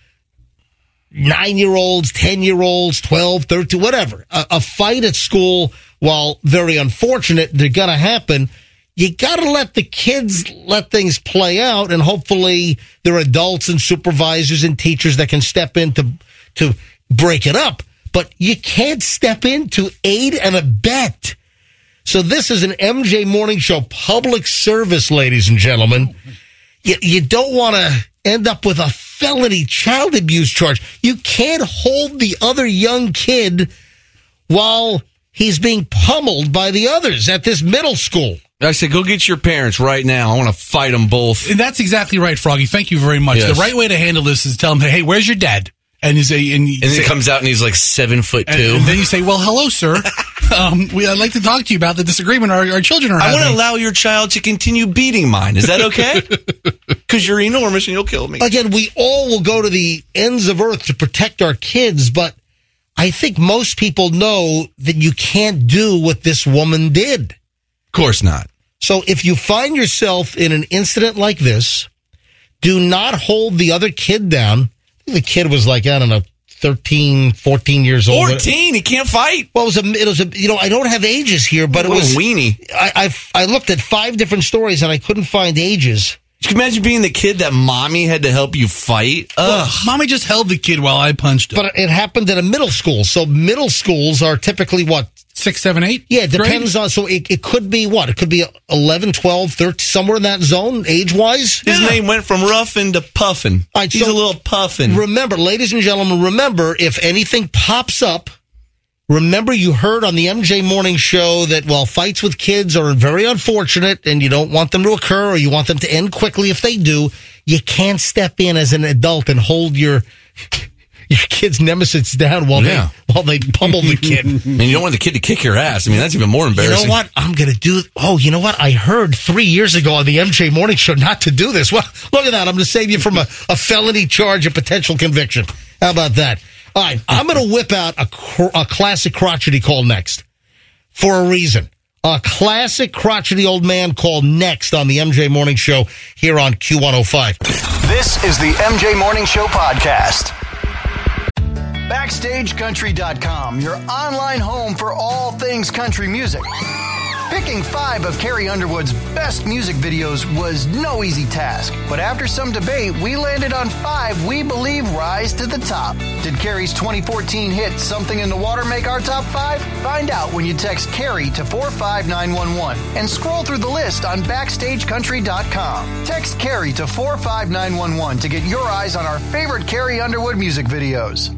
nine-year-olds, ten-year-olds, twelve, thirteen, whatever. A, a fight at school, while very unfortunate, they're going to happen. You got to let the kids let things play out, and hopefully there are adults and supervisors and teachers that can step in to, to break it up. But you can't step in to aid and abet. So this is an M J Morning Show public service, ladies and gentlemen. You, you don't want to end up with a felony child abuse charge. You can't hold the other young kid while he's being pummeled by the others at this middle school. I said, go get your parents right now. I want to fight them both. And that's exactly right, Froggy. Thank you very much. Yes. The right way to handle this is tell him, hey, where's your dad? And you say, and, you And say, he comes out and he's like seven foot two. and, and then you say, well, hello, sir. um, we, I'd like to talk to you about the disagreement our, our children are I having. want to allow your child to continue beating mine. Is that okay? Because you're enormous and you'll kill me. Again, we all will go to the ends of earth to protect our kids, but I think most people know that you can't do what this woman did. Of course not. So if you find yourself in an incident like this, do not hold the other kid down. The kid was like, I don't know, thirteen, fourteen years old. fourteen, he can't fight. Well, it was a, it was a, you know, I don't have ages here, but it What a was, weenie. I, I, I looked at five different stories and I couldn't find ages. Can you imagine being the kid that mommy had to help you fight? Well, Ugh. mommy just held the kid while I punched him. But it happened at a middle school. So middle schools are typically what? Six, seven, eight? Yeah, it grade? depends on, so it, it could be what? It could be eleven, twelve, thirteen, somewhere in that zone, age-wise. His Yeah. name went from Ruffin to Puffin. All right, He's so a little puffin. Remember, ladies and gentlemen, remember, if anything pops up, remember you heard on the M J Morning Show that, well, fights with kids are very unfortunate and you don't want them to occur or you want them to end quickly. If they do, you can't step in as an adult and hold your your kid's nemesis down while Yeah. they while they pummel the kid. And you don't want the kid to kick your ass. I mean, that's even more You embarrassing. know what? I'm going to do. Oh, you know what? I heard three years ago on the M J Morning Show not to do this. Well, look at that. I'm going to save you from a, a felony charge of potential conviction. How about that? All right. I'm going to whip out a, cr- a classic crotchety call next for a reason. A classic crotchety old man call next on the M J Morning Show here on Q one oh five. This is the M J Morning Show podcast. Backstage Country dot com, your online home for all things country music. Picking five of Carrie Underwood's best music videos was no easy task, but after some debate, we landed on five we believe rise to the top. Did Carrie's twenty fourteen hit Something in the Water make our top five? Find out when you text Carrie to four five nine one one and scroll through the list on Backstage Country dot com. Text Carrie to four five nine one one to get your eyes on our favorite Carrie Underwood music videos.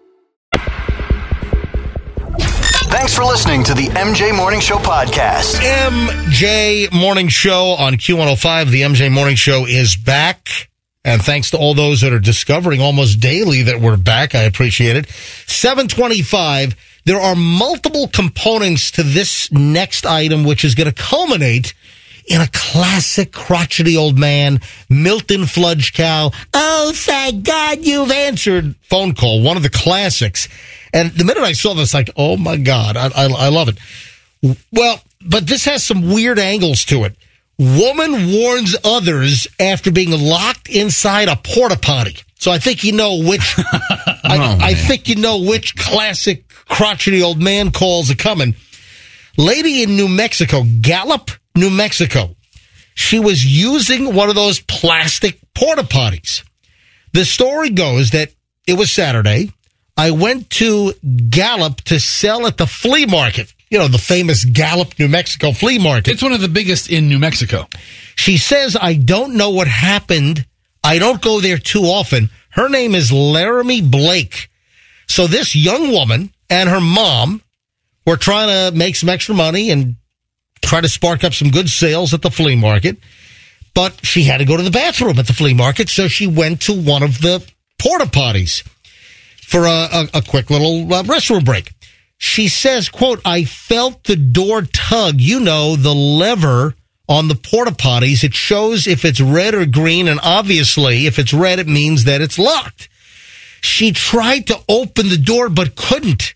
Thanks for listening to the M J Morning Show podcast. M J Morning Show on Q one oh five. The M J Morning Show is back. And thanks to all those that are discovering almost daily that we're back. I appreciate it. seven twenty-five. There are multiple components to this next item, which is going to culminate in a classic crotchety old man, Milton Fludgecow. Oh, thank God you've answered phone call. One of the classics. And the minute I saw this, like, oh my God, I, I, I love it. Well, but this has some weird angles to it. Woman warns others after being locked inside a porta potty. So I think you know which, I, Oh, I think you know which classic crotchety old man calls are coming. Lady in New Mexico, Gallup, New Mexico. She was using one of those plastic porta potties. The story goes that it was Saturday. I went to Gallup to sell at the flea market. You know, the famous Gallup, New Mexico flea market. It's one of the biggest in New Mexico. She says, I don't know what happened. I don't go there too often. Her name is Laramie Blake. So this young woman and her mom were trying to make some extra money and try to spark up some good sales at the flea market. But she had to go to the bathroom at the flea market, so she went to one of the porta potties for a, a, a quick little uh, restroom break. She says, quote, I felt the door tug, you know, the lever on the porta potties. It shows if it's red or green, and obviously if it's red, it means that it's locked. She tried to open the door but couldn't.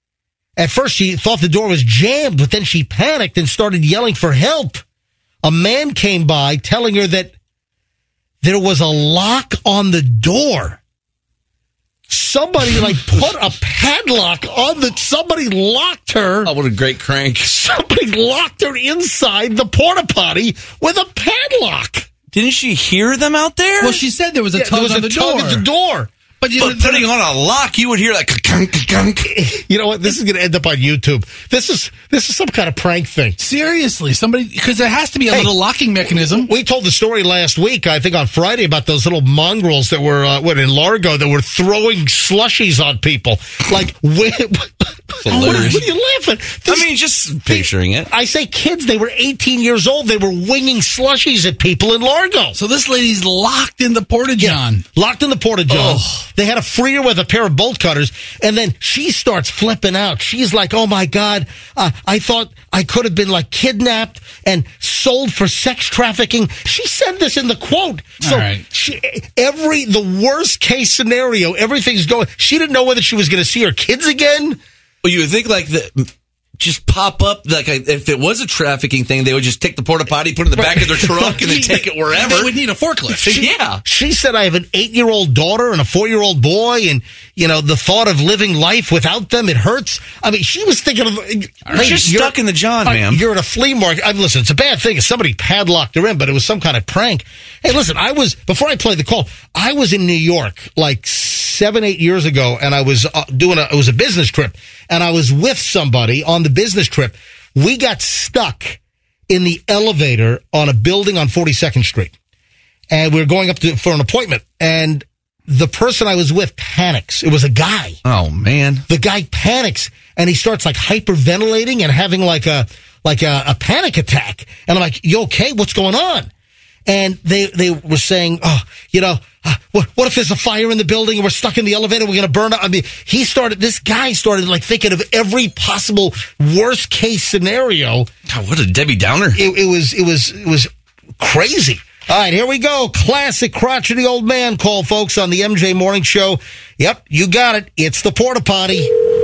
At first, she thought the door was jammed, but then she panicked and started yelling for help. A man came by telling her that there was a lock on the door. Somebody, like, put a padlock on the... Somebody locked her. Oh, what a great crank. Somebody locked her inside the porta potty with a padlock. Didn't she hear them out there? Well, she said there was a Yeah, tug there was on a the tug door. at the door. But, you But know, putting on a lock, you would hear like kunk, kunk. You know what? This is going to end up on YouTube. This is this is some kind of prank thing. seriously, somebody, because there has to be a Hey, little locking mechanism. We told the story last week, I think on Friday, about those little mongrels that were uh, what in Largo that were throwing slushies on people. Like, what, what, are, what are you laughing? This, I mean, just picturing it. I say kids. They were eighteen years old. They were winging slushies at people in Largo. So this lady's locked in the porta-john. Locked in the porta-john. Oh. They had to free her with a pair of bolt cutters, and then she starts flipping out. She's like, oh, my God, uh, I thought I could have been, like, kidnapped and sold for sex trafficking. She said this in the quote. So All right. she, every, the worst case scenario, everything's going. She didn't know whether she was going to see her kids again. Well, you would think like the just pop up like a, if it was a trafficking thing, they would just take the porta potty, put it in the back of their truck, and then take it wherever. They would need a forklift. She, yeah. She said, I have an eight-year-old daughter and a four-year-old boy, and, you know, the thought of living life without them, it hurts. I mean, she was thinking of... You're Hey, just stuck in the john, uh, ma'am. You're at a flea market. I mean, listen, it's a bad thing if somebody padlocked her in, but it was some kind of prank. Hey, listen, I was... Before I played the call, I was in New York, like seven, eight years ago, and I was uh, doing a... It was a business trip, and I was with somebody on the business trip. We got stuck in the elevator on a building on forty-second Street. And we were going up to, for an appointment. And the person I was with panics. It was a guy. Oh, man. The guy panics, and he starts, like, hyperventilating and having, like, a like a, a panic attack. And I'm like, you okay? What's going on? And they, they were saying, oh, you know, uh, what, what if there's a fire in the building and we're stuck in the elevator? We're going to burn up. I mean, he started, this guy started like thinking of every possible worst case scenario. God, what a Debbie Downer. It, it was, it was, it was crazy. All right, here we go. Classic crotchety old man call, folks, on the M J Morning Show. Yep, you got it. It's the porta potty.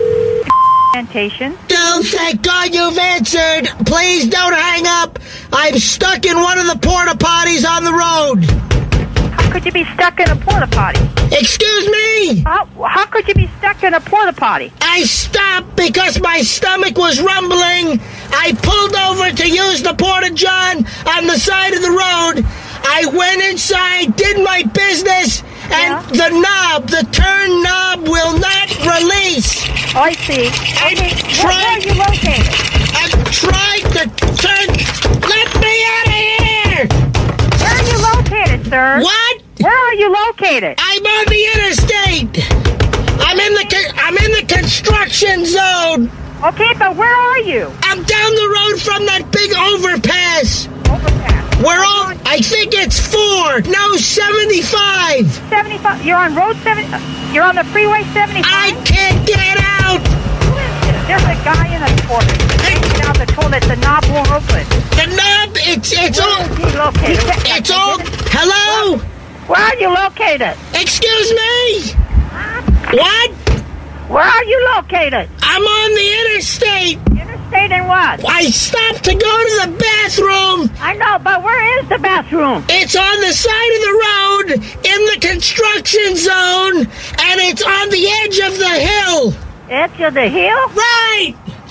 Oh, thank God you've answered. Please don't hang up. I'm stuck in one of the porta potties on the road. How could you be stuck in a porta potty? Excuse me? How, how could you be stuck in a porta potty? I stopped because my stomach was rumbling. I pulled over to use the porta john on the side of the road. I went inside, did my business, and Yeah. the knob, the turn knob, will not release. Oh, I see. I Where, where tried. are you located? I tried to turn. Let me out of here! Where are you located, sir? What? Where are you located? I'm on the interstate. I'm in the con- I'm in the construction zone. Okay, but where are you? I'm down the road from that big overpass. Overpass. We're all. I think it's four. No, seventy-five. seventy-five. You're on road seventy. You're on the freeway seventy-five. I can't get out. Who is this? There's a guy in the toilet. Hanging out the toilet. The knob won't open. The knob. It's it's Where all. is he located? It's all. Hello. Where are you located? Excuse me. What? Where are you located? I'm on the interstate. Interstate and what? I stopped to go to the bathroom. I know, but where is the bathroom? It's on the side of the road in the construction zone, and it's on the edge of the hill. Edge of the hill? Right.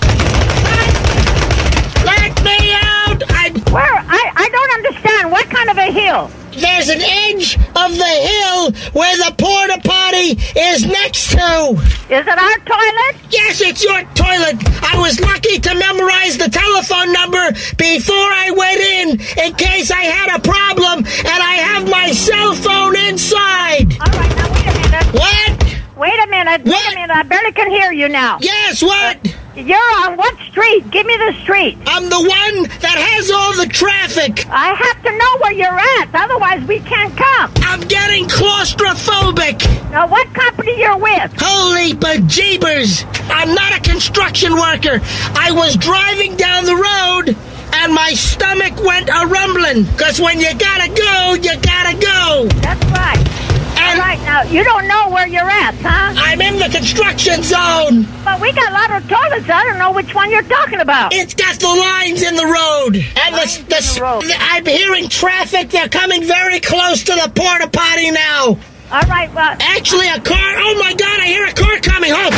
Let me out. I, Where? I, I don't understand. What kind of a hill? there's an edge of the hill where the porta potty is next to. Is it our toilet? Yes, it's your toilet. I was lucky to memorize the telephone number before I went in, in case I had a problem, and I have my cell phone inside. All right, now wait a minute. What? Wait a minute. Wait What? a minute. I barely can hear you now. Yes, what? You're on what street? Give me the street. I'm the one that has all the traffic. I have to know where you're at. Otherwise, we can't come. I'm getting claustrophobic. Now, what company you're with? Holy bejeebers! I'm not a construction worker. I was driving down the road, and my stomach went a rumbling. Because when you gotta go, you gotta go. That's right. And All right, now, you don't know where you're at, huh? I'm in the construction zone. But we got a lot of toilets. I don't know which one you're talking about. It's got the lines in the road. And Lines the, in the, the road. I'm hearing traffic. They're coming very close to the porta potty now. All right, well... Actually, a car. Oh, my God, I hear a car coming. Oh!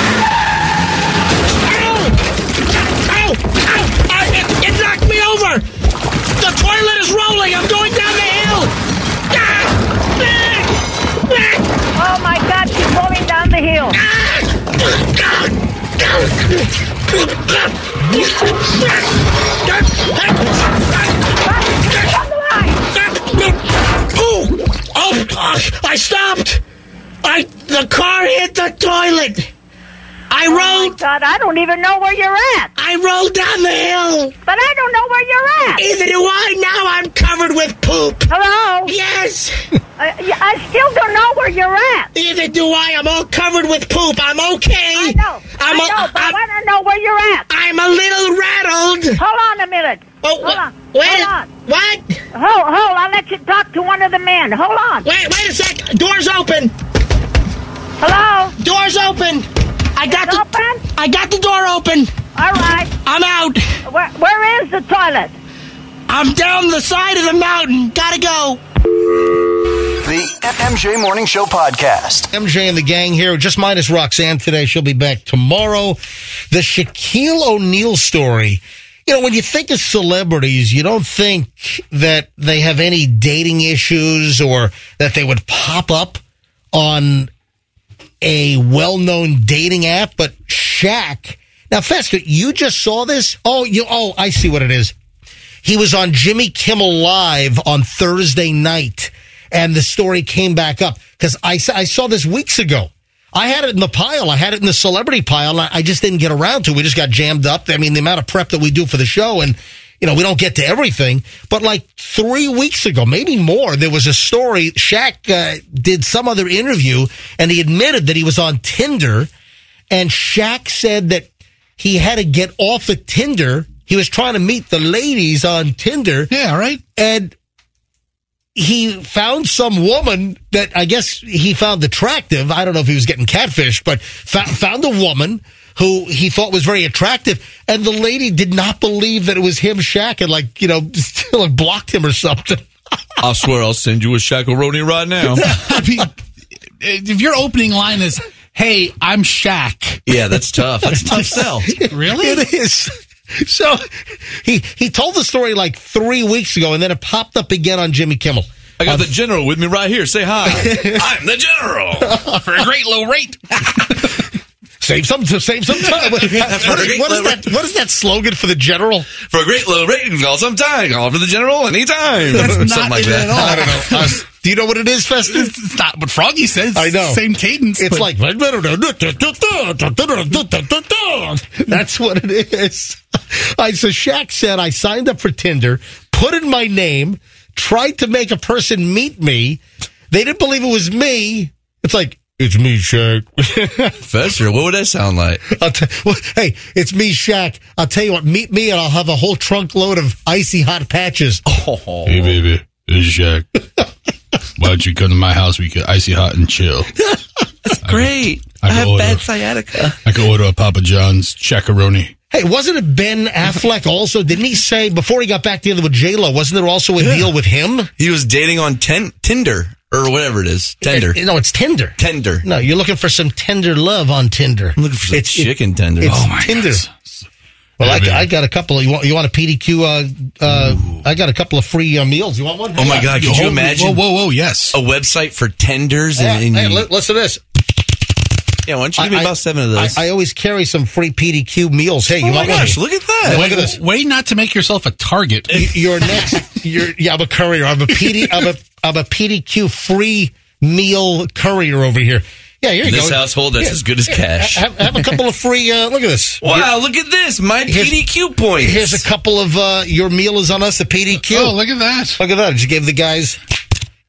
Ow! Ow! Ow! Uh, it, it knocked me over. The toilet is rolling. I'm going down the hill. Ah! Ah! Ah! Oh, my God, she's rolling down the hill. Oh, oh, gosh, I stopped. I the car hit the toilet. I Oh, rolled. my God, I don't even know where you're at. I rolled down the hill. But I don't know where you're at. Either do I. Now I'm covered with poop. Hello? Yes. I, I still don't know where you're at. Either do I. I'm all covered with poop. I'm okay. I know. I'm I know, a, but I'm, I want to know where you're at. I'm a little rattled. Hold on a minute. Oh, Hold wha- on. Wait. Hold on. What? Hold, hold. I'll let you talk to one of the men. Hold on. Wait, wait a sec. Door's open. Hello? Door's open. I got It's the open? I got the door open. All right. I'm out. Where, where is the toilet? I'm down the side of the mountain. Gotta go. The M J Morning Show podcast. M J and the gang here, just minus Roxanne today. She'll be back tomorrow. The Shaquille O'Neal story. You know, when you think of celebrities, you don't think that they have any dating issues or that they would pop up on a well-known dating app. But Shaq, now Fester, you just saw this? Oh, you, oh, I see what it is. He was on Jimmy Kimmel Live on Thursday night, and the story came back up because I, I saw this weeks ago. I had it in the pile. I had it in the celebrity pile. And I just didn't get around to it. We just got jammed up. I mean, the amount of prep that we do for the show, and, you know, we don't get to everything. But like three weeks ago, maybe more, there was a story. Shaq uh, did some other interview, and he admitted that he was on Tinder. And Shaq said that he had to get off of Tinder. He was trying to meet the ladies on Tinder. Yeah, right. And he found some woman that I guess he found attractive. I don't know if he was getting catfished, but fa- found a woman who he thought was very attractive. And the lady did not believe that it was him, Shaq, and like, you know, still like blocked him or something. I swear I'll send you a Shack-a-roni right now. I mean, if your opening line is, hey, I'm Shaq. Yeah, that's tough. That's a tough sell. Really? It is. So he he told the story like three weeks ago, and then it popped up again on Jimmy Kimmel. I got Um, the general with me right here. Say hi. I'm the general. For a great low rate. Save some to save some time. What, what, is, what, is that, what is that slogan for the general? For a great low rate, you can call sometime. Call for the general anytime. That's Something not like it that. at all. I don't know. Uh, do you know what it is, Festus? It's not what Froggy says. I know. Same cadence. It's but- like that's what it is. I so Shaq said I signed up for Tinder, put in my name, tried to make a person meet me. They didn't believe it was me. It's like, it's me, Shaq. Fester, what would that sound like? I'll t- well, hey, it's me, Shaq. I'll tell you what, meet me and I'll have a whole trunk load of icy hot patches. Oh. Hey, baby, it's Shaq. Why don't you come to my house? We could icy hot and chill. That's great. I, I have order. bad sciatica. I could order a Papa John's Shack-a-roni. Hey, wasn't it Ben Affleck also? Didn't he say, before he got back together with J-Lo, wasn't there also a Yeah. deal with him? He was dating on ten- Tinder or whatever it is. Tender. It- no, it's Tinder. Tender. No, you're looking for some tender love on Tinder. I'm looking for some It's- it- chicken tenders. It's Oh, my Tinder. God. Well, Yeah, I, man. I got a couple. Of, you want you want a P D Q? Uh, uh, I got a couple of free uh, meals. You want one? Oh my God, could you Whoa, imagine Whoa, whoa, whoa, yes. a website for tenders? Yeah, and, and hey, li- listen to this. yeah, why don't you give me I- about seven of those? I, I always carry some free P D Q meals. Hey, you oh my want gosh, one? look at that. Look at this. Way not to make yourself a target. Y- Your next, you're, yeah, I'm a courier. I'm a P D. I'm a I'm a P D Q free meal courier over here. Yeah, here you In go. this household, that's Yeah. as good as cash. Have, have a couple of free. Uh, look at this. Wow, look at this. My Here's- P D Q points. Here's a couple of uh, your meal is on us. The P D Q. Oh, look at that. Look at that. I just gave the guys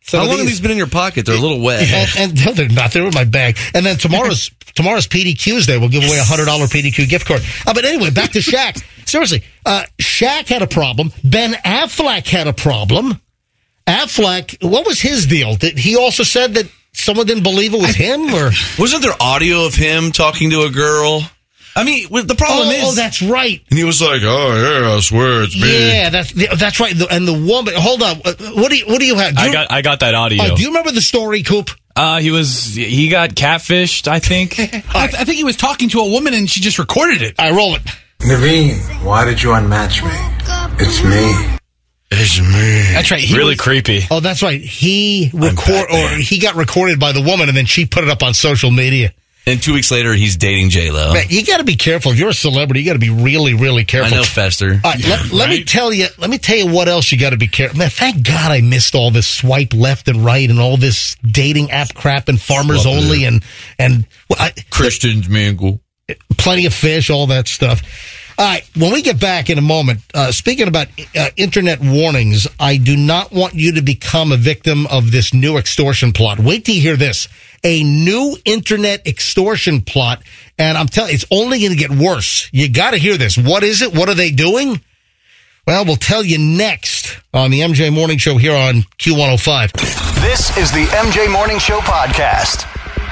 How long have these been in your pocket? They're a little wet. And, and no, they're not. They're in my bag. And then tomorrow's tomorrow's P D Q's Day. We'll give away a one hundred dollars P D Q gift card. Uh, but anyway, back to Shaq. Seriously, uh, Shaq had a problem. Ben Affleck had a problem. Affleck, what was his deal? Did he also said that someone didn't believe it was him? Or wasn't there audio of him talking to a girl? I mean, the problem oh, is... Oh, that's right. And he was like, oh, yeah, I swear it's me. Yeah, that's that's right. And the woman... Hold on. What do you, what do you have? Do you, I got I got that audio. Uh, do you remember the story, Coop? Uh, he was... He got catfished, I think. I, th- I think he was talking to a woman and she just recorded it. I roll it. Naveen, why did you unmatch me? It's me. It's me. That's right. He really was, creepy. Oh, that's right. He record or he got recorded by the woman and then she put it up on social media. And two weeks later, he's dating J-Lo. Man, you got to be careful. If you're a celebrity, you got to be really, really careful. I know, Fester. All right, Yeah, let, let right? me tell you. Let me tell you what else you got to be careful. Man, thank God I missed all this swipe left and right and all this dating app crap and farmers Love only it. and and well, I, Christians mingle. plenty of fish, all that stuff. All right, when we get back in a moment, uh, speaking about uh, internet warnings, I do not want you to become a victim of this new extortion plot. Wait till you hear this. A new internet extortion plot, and I'm telling you, it's only going to get worse. You got to hear this. What is it? What are they doing? Well, we'll tell you next on the M J Morning Show here on Q one oh five. This is the M J Morning Show podcast.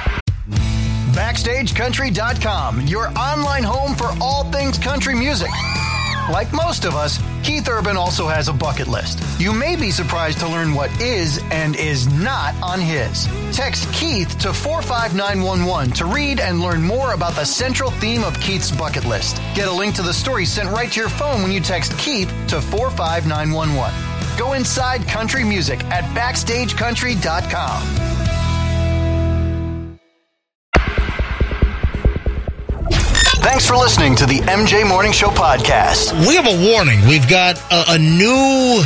Backstage Country dot com, your online home for all things country music. Like most of us, Keith Urban also has a bucket list. You may be surprised to learn what is and is not on his. Text Keith to four five nine one one to read and learn more about the central theme of Keith's bucket list. Get a link to the story sent right to your phone when you text Keith to four five nine one one. Go inside country music at Backstage Country dot com. Thanks for listening to the M J Morning Show podcast. We have a warning. We've got a, a new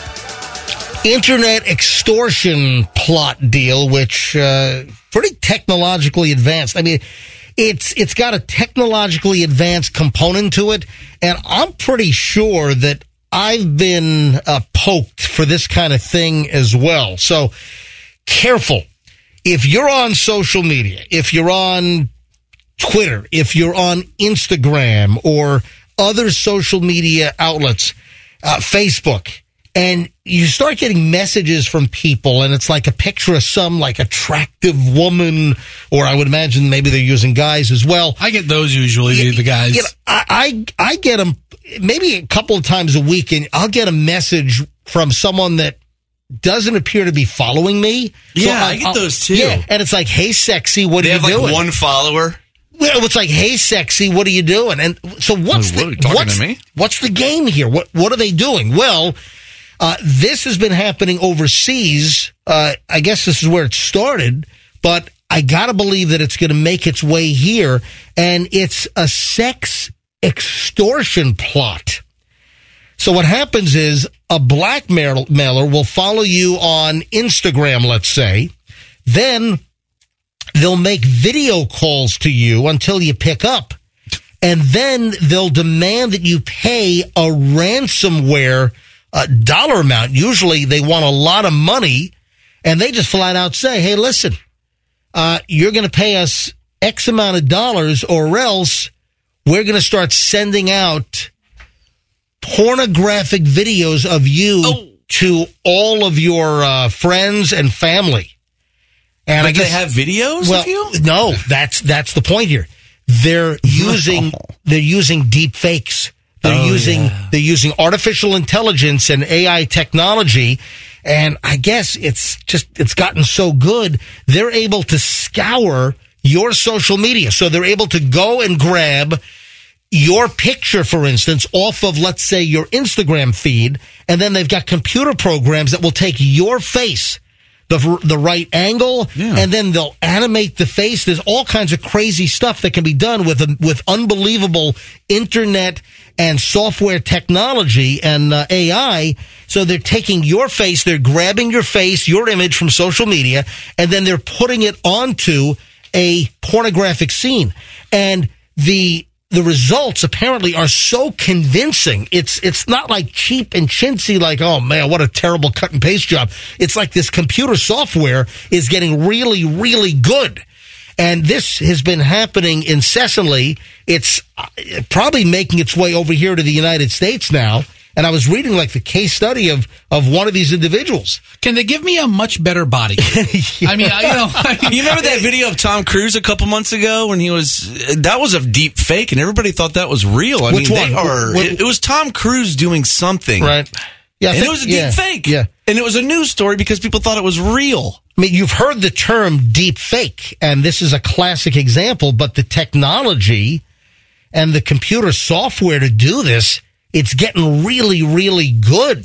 internet extortion plot deal, which uh, pretty technologically advanced. I mean, it's it's got a technologically advanced component to it, and I'm pretty sure that I've been uh, poked for this kind of thing as well. So careful. If you're on social media, if you're on Twitter, if you're on Instagram or other social media outlets, uh, Facebook, and you start getting messages from people and it's like a picture of some like attractive woman, or I would imagine maybe they're using guys as well. I get those usually, you, the guys. You know, I, I, I get them maybe a couple of times a week, and I'll get a message from someone that doesn't appear to be following me. Yeah, so I, I get those too. Yeah, and it's like, hey, sexy, what they are you have doing? like one follower. Well, it's like, hey, sexy, what are you doing? And so what's What, the are you talking what's, to me? what's the game here? What what are they doing? Well, uh, this has been happening overseas. Uh, I guess this is where it started, but I gotta believe that it's going to make its way here, and it's a sex extortion plot. So what happens is a blackmailer will follow you on Instagram, let's say, then they'll make video calls to you until you pick up. And then they'll demand that you pay a ransomware uh, dollar amount. Usually they want a lot of money, and they just flat out say, hey, listen, uh, you're going to pay us X amount of dollars, or else we're going to start sending out pornographic videos of you oh. to all of your uh, friends and family. And but I guess they have videos well, of you? No, that's that's the point here. They're using they're using deep fakes. They're oh, using yeah. they're using artificial intelligence and A I technology, and I guess it's just it's gotten so good they're able to scour your social media. So they're able to go and grab your picture, for instance, off of, let's say, your Instagram feed, and then they've got computer programs that will take your face, the the right angle, yeah. and then they'll animate the face. There's all kinds of crazy stuff that can be done with with unbelievable internet and software technology and uh, A I. So they're taking your face, they're grabbing your face, your image from social media, and then they're putting it onto a pornographic scene. And the the results apparently are so convincing. It's it's not like cheap and chintzy, like, oh man, what a terrible cut and paste job. It's like this computer software is getting really, really good. And this has been happening incessantly. It's probably making its way over here to the United States now. And I was reading like the case study of, of one of these individuals. Can they give me a much better body? yeah. I mean, I, you know, I mean, you remember that video of Tom Cruise a couple months ago when he was, that was a deep fake and everybody thought that was real. I Which mean, one? They are, what, it, it was Tom Cruise doing something. Right. Yeah. And think, it was a deep yeah, fake. Yeah. And it was a news story because people thought it was real. I mean, you've heard the term deep fake, and this is a classic example, but the technology and the computer software to do this, it's getting really, really good.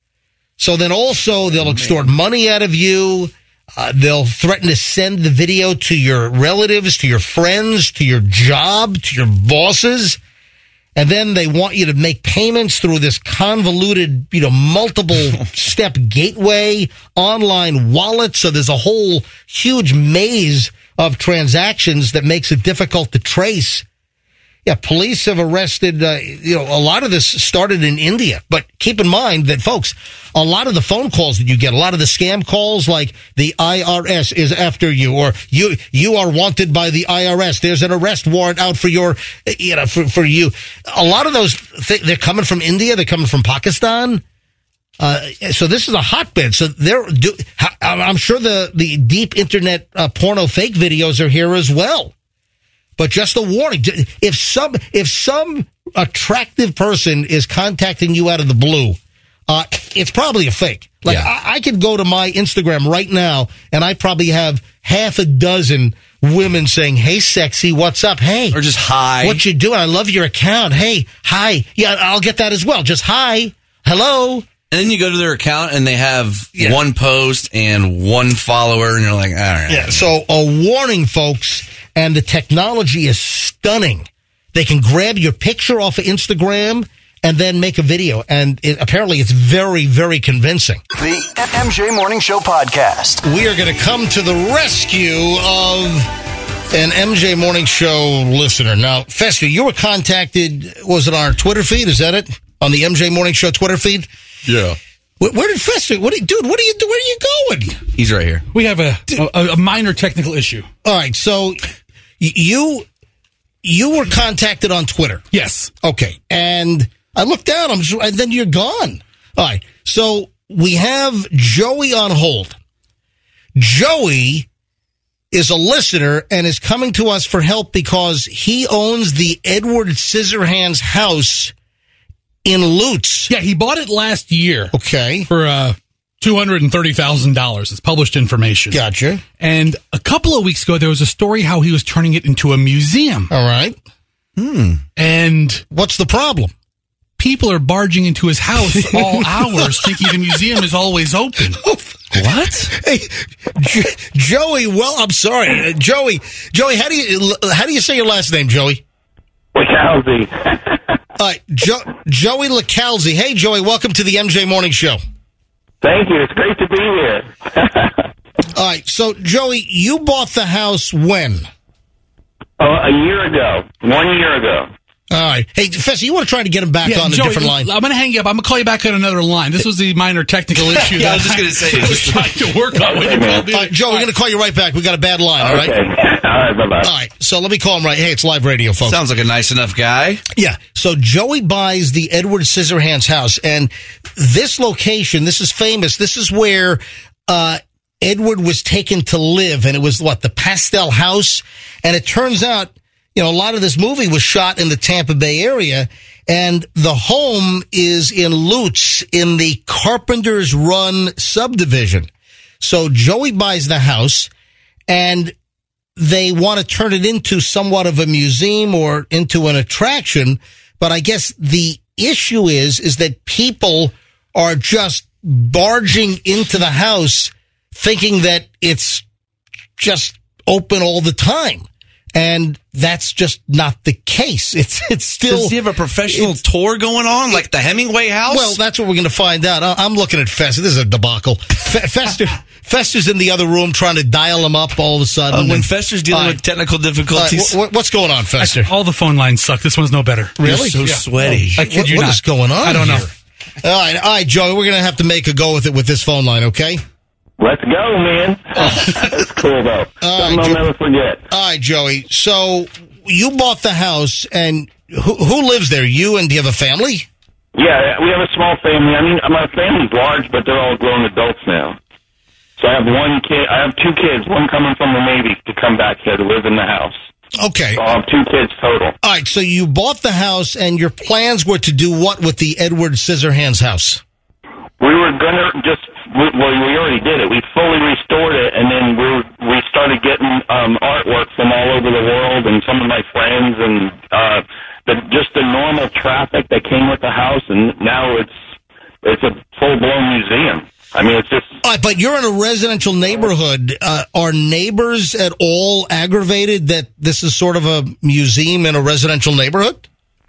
So then also they'll extort money out of you. Uh, they'll threaten to send the video to your relatives, to your friends, to your job, to your bosses. And then they want you to make payments through this convoluted, you know, multiple step gateway, online wallet. So there's a whole huge maze of transactions that makes it difficult to trace. Yeah, police have arrested, uh, you know, a lot of this started in India. But keep in mind that, folks, a lot of the phone calls that you get, a lot of the scam calls, like the I R S is after you, or you you are wanted by the I R S. There's an arrest warrant out for your, you know, for, for you. A lot of those, th- they're coming from India. They're coming from Pakistan. Uh, so this is a hotbed. So they're, do, I'm sure the, the deep internet uh, porno fake videos are here as well. But just a warning, if some if some attractive person is contacting you out of the blue, uh, it's probably a fake. Like, yeah. I, I could go to my Instagram right now, and I probably have half a dozen women saying, hey, sexy, what's up? Hey. Or just hi. What you doing? I love your account. Hey, hi. Yeah, I'll get that as well. Just hi. Hello. And then you go to their account, and they have yeah. one post and one follower, and you're like, all right. Yeah, so a warning, folks. And the technology is stunning. They can grab your picture off of Instagram and then make a video. And it, apparently it's very, very convincing. The M J Morning Show podcast. We are going to come to the rescue of an M J Morning Show listener. Now, Fester, you were contacted, was it on our Twitter feed? Is that it? On the M J Morning Show Twitter feed? Yeah. Where, where did Fester, what, dude, what are you, where are you going? He's right here. We have a, a, a minor technical issue. All right, so you you were contacted on Twitter. Yes. Okay. And I looked down, I'm just, and then you're gone. All right. So we have Joey on hold. Joey is a listener and is coming to us for help because he owns the Edward Scissorhands house in Lutz. Yeah, he bought it last year. Okay. For uh two hundred thirty thousand dollars. It's published information. Gotcha. And a couple of weeks ago, there was a story how he was turning it into a museum. All right. Hmm. And what's the problem? People are barging into his house all hours thinking the museum is always open. What? Hey, J- Joey, well, I'm sorry. Uh, Joey, Joey, how do you how do you say your last name, Joey? Lacalzi. All right, jo- Joey Lacalzi. Hey, Joey, welcome to the M J Morning Show. Thank you. It's great to be here. All right. So, Joey, you bought the house when? Uh, a year ago. One year ago. All right. Hey, Fessy, you want to try to get him back yeah, on a Joey, different line? I'm going to hang you up. I'm going to call you back on another line. This was the minor technical issue. yeah, that I was just going to say. I was trying to work on when you called in. All right, Joe, we're going to call you right back. We got a bad line, all right? Okay. All right, bye-bye. All right, so let me call him right. Hey, it's live radio, folks. Sounds like a nice enough guy. Yeah, so Joey buys the Edward Scissorhands house, and this location, this is famous. This is where uh, Edward was taken to live, and it was, what, the Pastel House? And it turns out, you know, a lot of this movie was shot in the Tampa Bay area, and the home is in Lutz in the Carpenter's Run subdivision. So Joey buys the house, and they want to turn it into somewhat of a museum or into an attraction. But I guess the issue is, is that people are just barging into the house thinking that it's just open all the time. and that's just not the case. It's it's still. Does he have a professional tour going on, like the Hemingway house? Well, that's what we're going to find out. I- I'm looking at Fester. This is a debacle. Fe- Fester, Fester's in the other room trying to dial him up all of a sudden. Uh, when and- Fester's dealing All with technical difficulties. All right, wh- what's going on, Fester? I- all the phone lines suck. This one's no better. Really? You're so sweaty. I kid What- you what not. is going on I don't here? know. All right, all right, Joey, we're going to have to make a go with it with this phone line, okay? Let's go, man. It's cool, though. All Something right, I'll Jo- never forget. All right, Joey. So you bought the house, and who, who lives there? You, and do you have a family? Yeah, we have a small family. I mean, my family's large, but they're all grown adults now. So I have one kid. I have two kids. One coming from the Navy to come back here to live in the house. Okay. So I have two kids total. All right, so you bought the house, and your plans were to do what with the Edward Scissorhands house? We were gonna just we- well, we already did it. We fully restored it, and then we we started getting um, artwork from all over the world, and some of my friends, and uh, the just the normal traffic that came with the house, and now it's it's a full blown museum. I mean, it's just. All right, but you're in a residential neighborhood. Uh, are neighbors at all aggravated that this is sort of a museum in a residential neighborhood?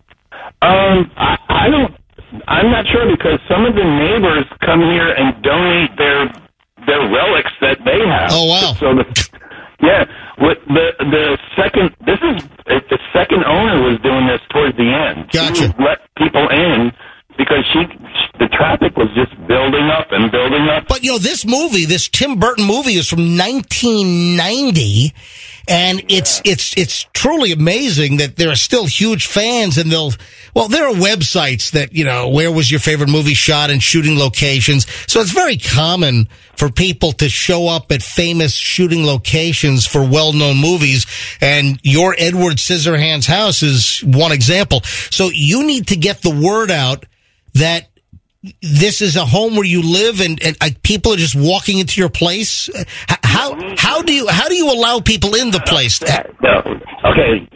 Um, I, I don't. I'm not sure because some of the neighbors come here and donate their their relics that they have. Oh wow! So the yeah, what the the second this is the second owner was doing this towards the end. Gotcha. She would let people in because she the traffic was just building up and building up. But, you know, this movie, this Tim Burton movie is from nineteen ninety, and it's it's it's truly amazing that there are still huge fans, and they'll, well, there are websites that, you know, where was your favorite movie shot and shooting locations. So it's very common for people to show up at famous shooting locations for well-known movies, and your Edward Scissorhands house is one example. So you need to get the word out that this is a home where you live, and, and uh, people are just walking into your place. H- How how do you how do you allow people in the place? No. Okay.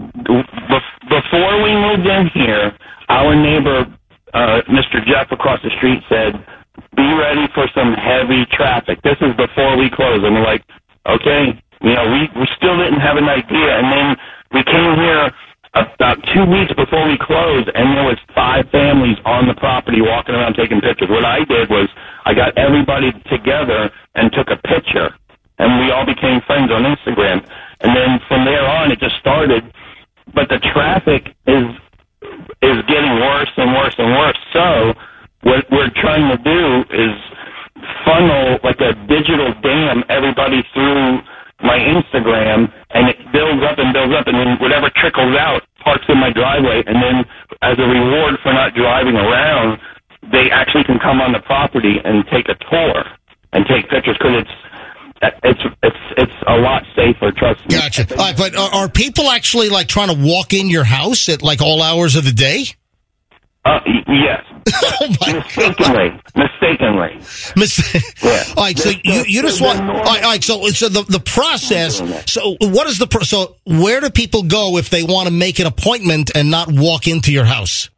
Bef- Before we moved in here, our neighbor, uh, Mister Jeff across the street, said, "Be ready for some heavy traffic." This is before we closed, and we're like, "Okay." You know, we we still didn't have an idea, and then we came here about two weeks before we closed, and there was five families on the property walking around taking pictures. What I did was I got everybody together and took a picture, and we all became friends on Instagram. And then from there on, it just started. But the traffic is is getting worse and worse and worse. So what we're trying to do is funnel like a digital dam everybody through my Instagram, and it builds up and builds up, and then whatever trickles out parks in my driveway, and then as a reward for not driving around, they actually can come on the property and take a tour and take pictures, because it's it's it's it's a lot safer. Trust me. Gotcha. All right, but are, are people actually like trying to walk in your house at like all hours of the day? Uh, y- yes. Oh my mistakenly, mistakenly. Mis- Yeah. All right, so you, you just want. All right, all right, so so the the process. So what is the pro- so where do people go if they want to make an appointment and not walk into your house?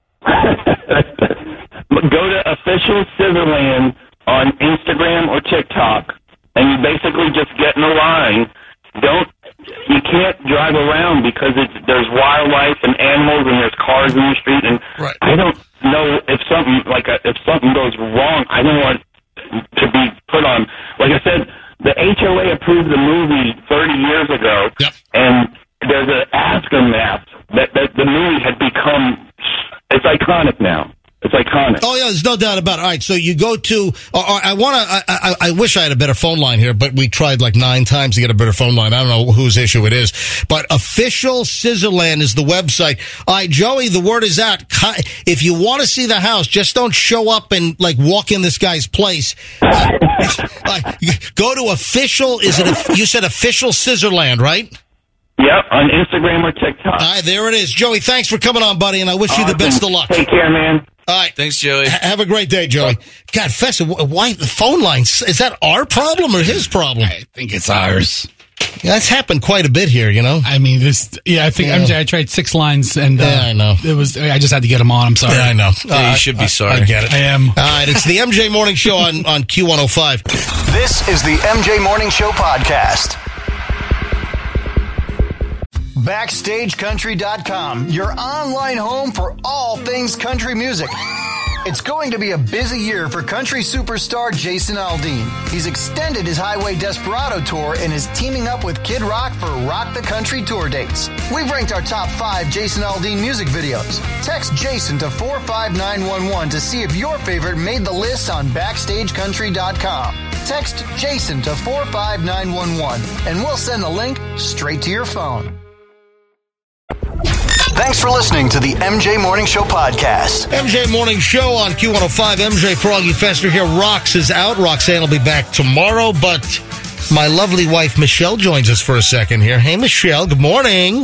Go to Official Scissorland on Instagram or TikTok, and you basically just get in a line. Don't you can't drive around because it's there's wildlife and animals and there's cars in the street, and right. I don't know if something like a, if something goes wrong. I don't want to be put on. Like I said, the H O A approved the movie thirty years ago, yep. and there's an aftermath that, that the movie had become. It's iconic now. It's iconic. Oh yeah, there's no doubt about it. All right, so you go to. Or, or I want to. I, I, I wish I had a better phone line here, but we tried like nine times to get a better phone line. I don't know whose issue it is, but Official Scissorland is the website. All right, Joey, the word is out. If you want to see the house, just don't show up and like walk in this guy's place. Uh, go to Official. Is it? You said Official Scissorland, right? Yep, on Instagram or TikTok. All right, there it is. Joey, thanks for coming on, buddy, and I wish awesome. you the best of luck. Take care, man. All right. Thanks, Joey. H- have a great day, Joey. God, Fester, why the phone lines? Is that our problem or his problem? I think it's ours. Yeah, that's happened quite a bit here, you know? I mean, this, yeah, I think Yeah. M J, I tried six lines and, uh, Yeah, I know. It was, I just had to get them on. I'm sorry. Yeah, I know. Yeah, Uh, you should be I- sorry. I get it. I am. All right, it's the M J Morning Show on, on Q one oh five. This is the M J Morning Show podcast. Backstage Country dot com, your online home for all things country music. It's going to be a busy year for country superstar Jason Aldean. He's extended his Highway Desperado tour and is teaming up with Kid Rock for Rock the Country tour dates. We've ranked our top five Jason Aldean music videos. Text Jason to four five nine one one to see if your favorite made the list on Backstage Country dot com. Text Jason to four five nine one one and we'll send the link straight to your phone. Thanks for listening to the M J Morning Show podcast. M J Morning Show on Q one oh five. M J Froggy Fester here. Rox is out. Roxanne will be back tomorrow, but my lovely wife Michelle joins us for a second here. Hey, Michelle. Good morning.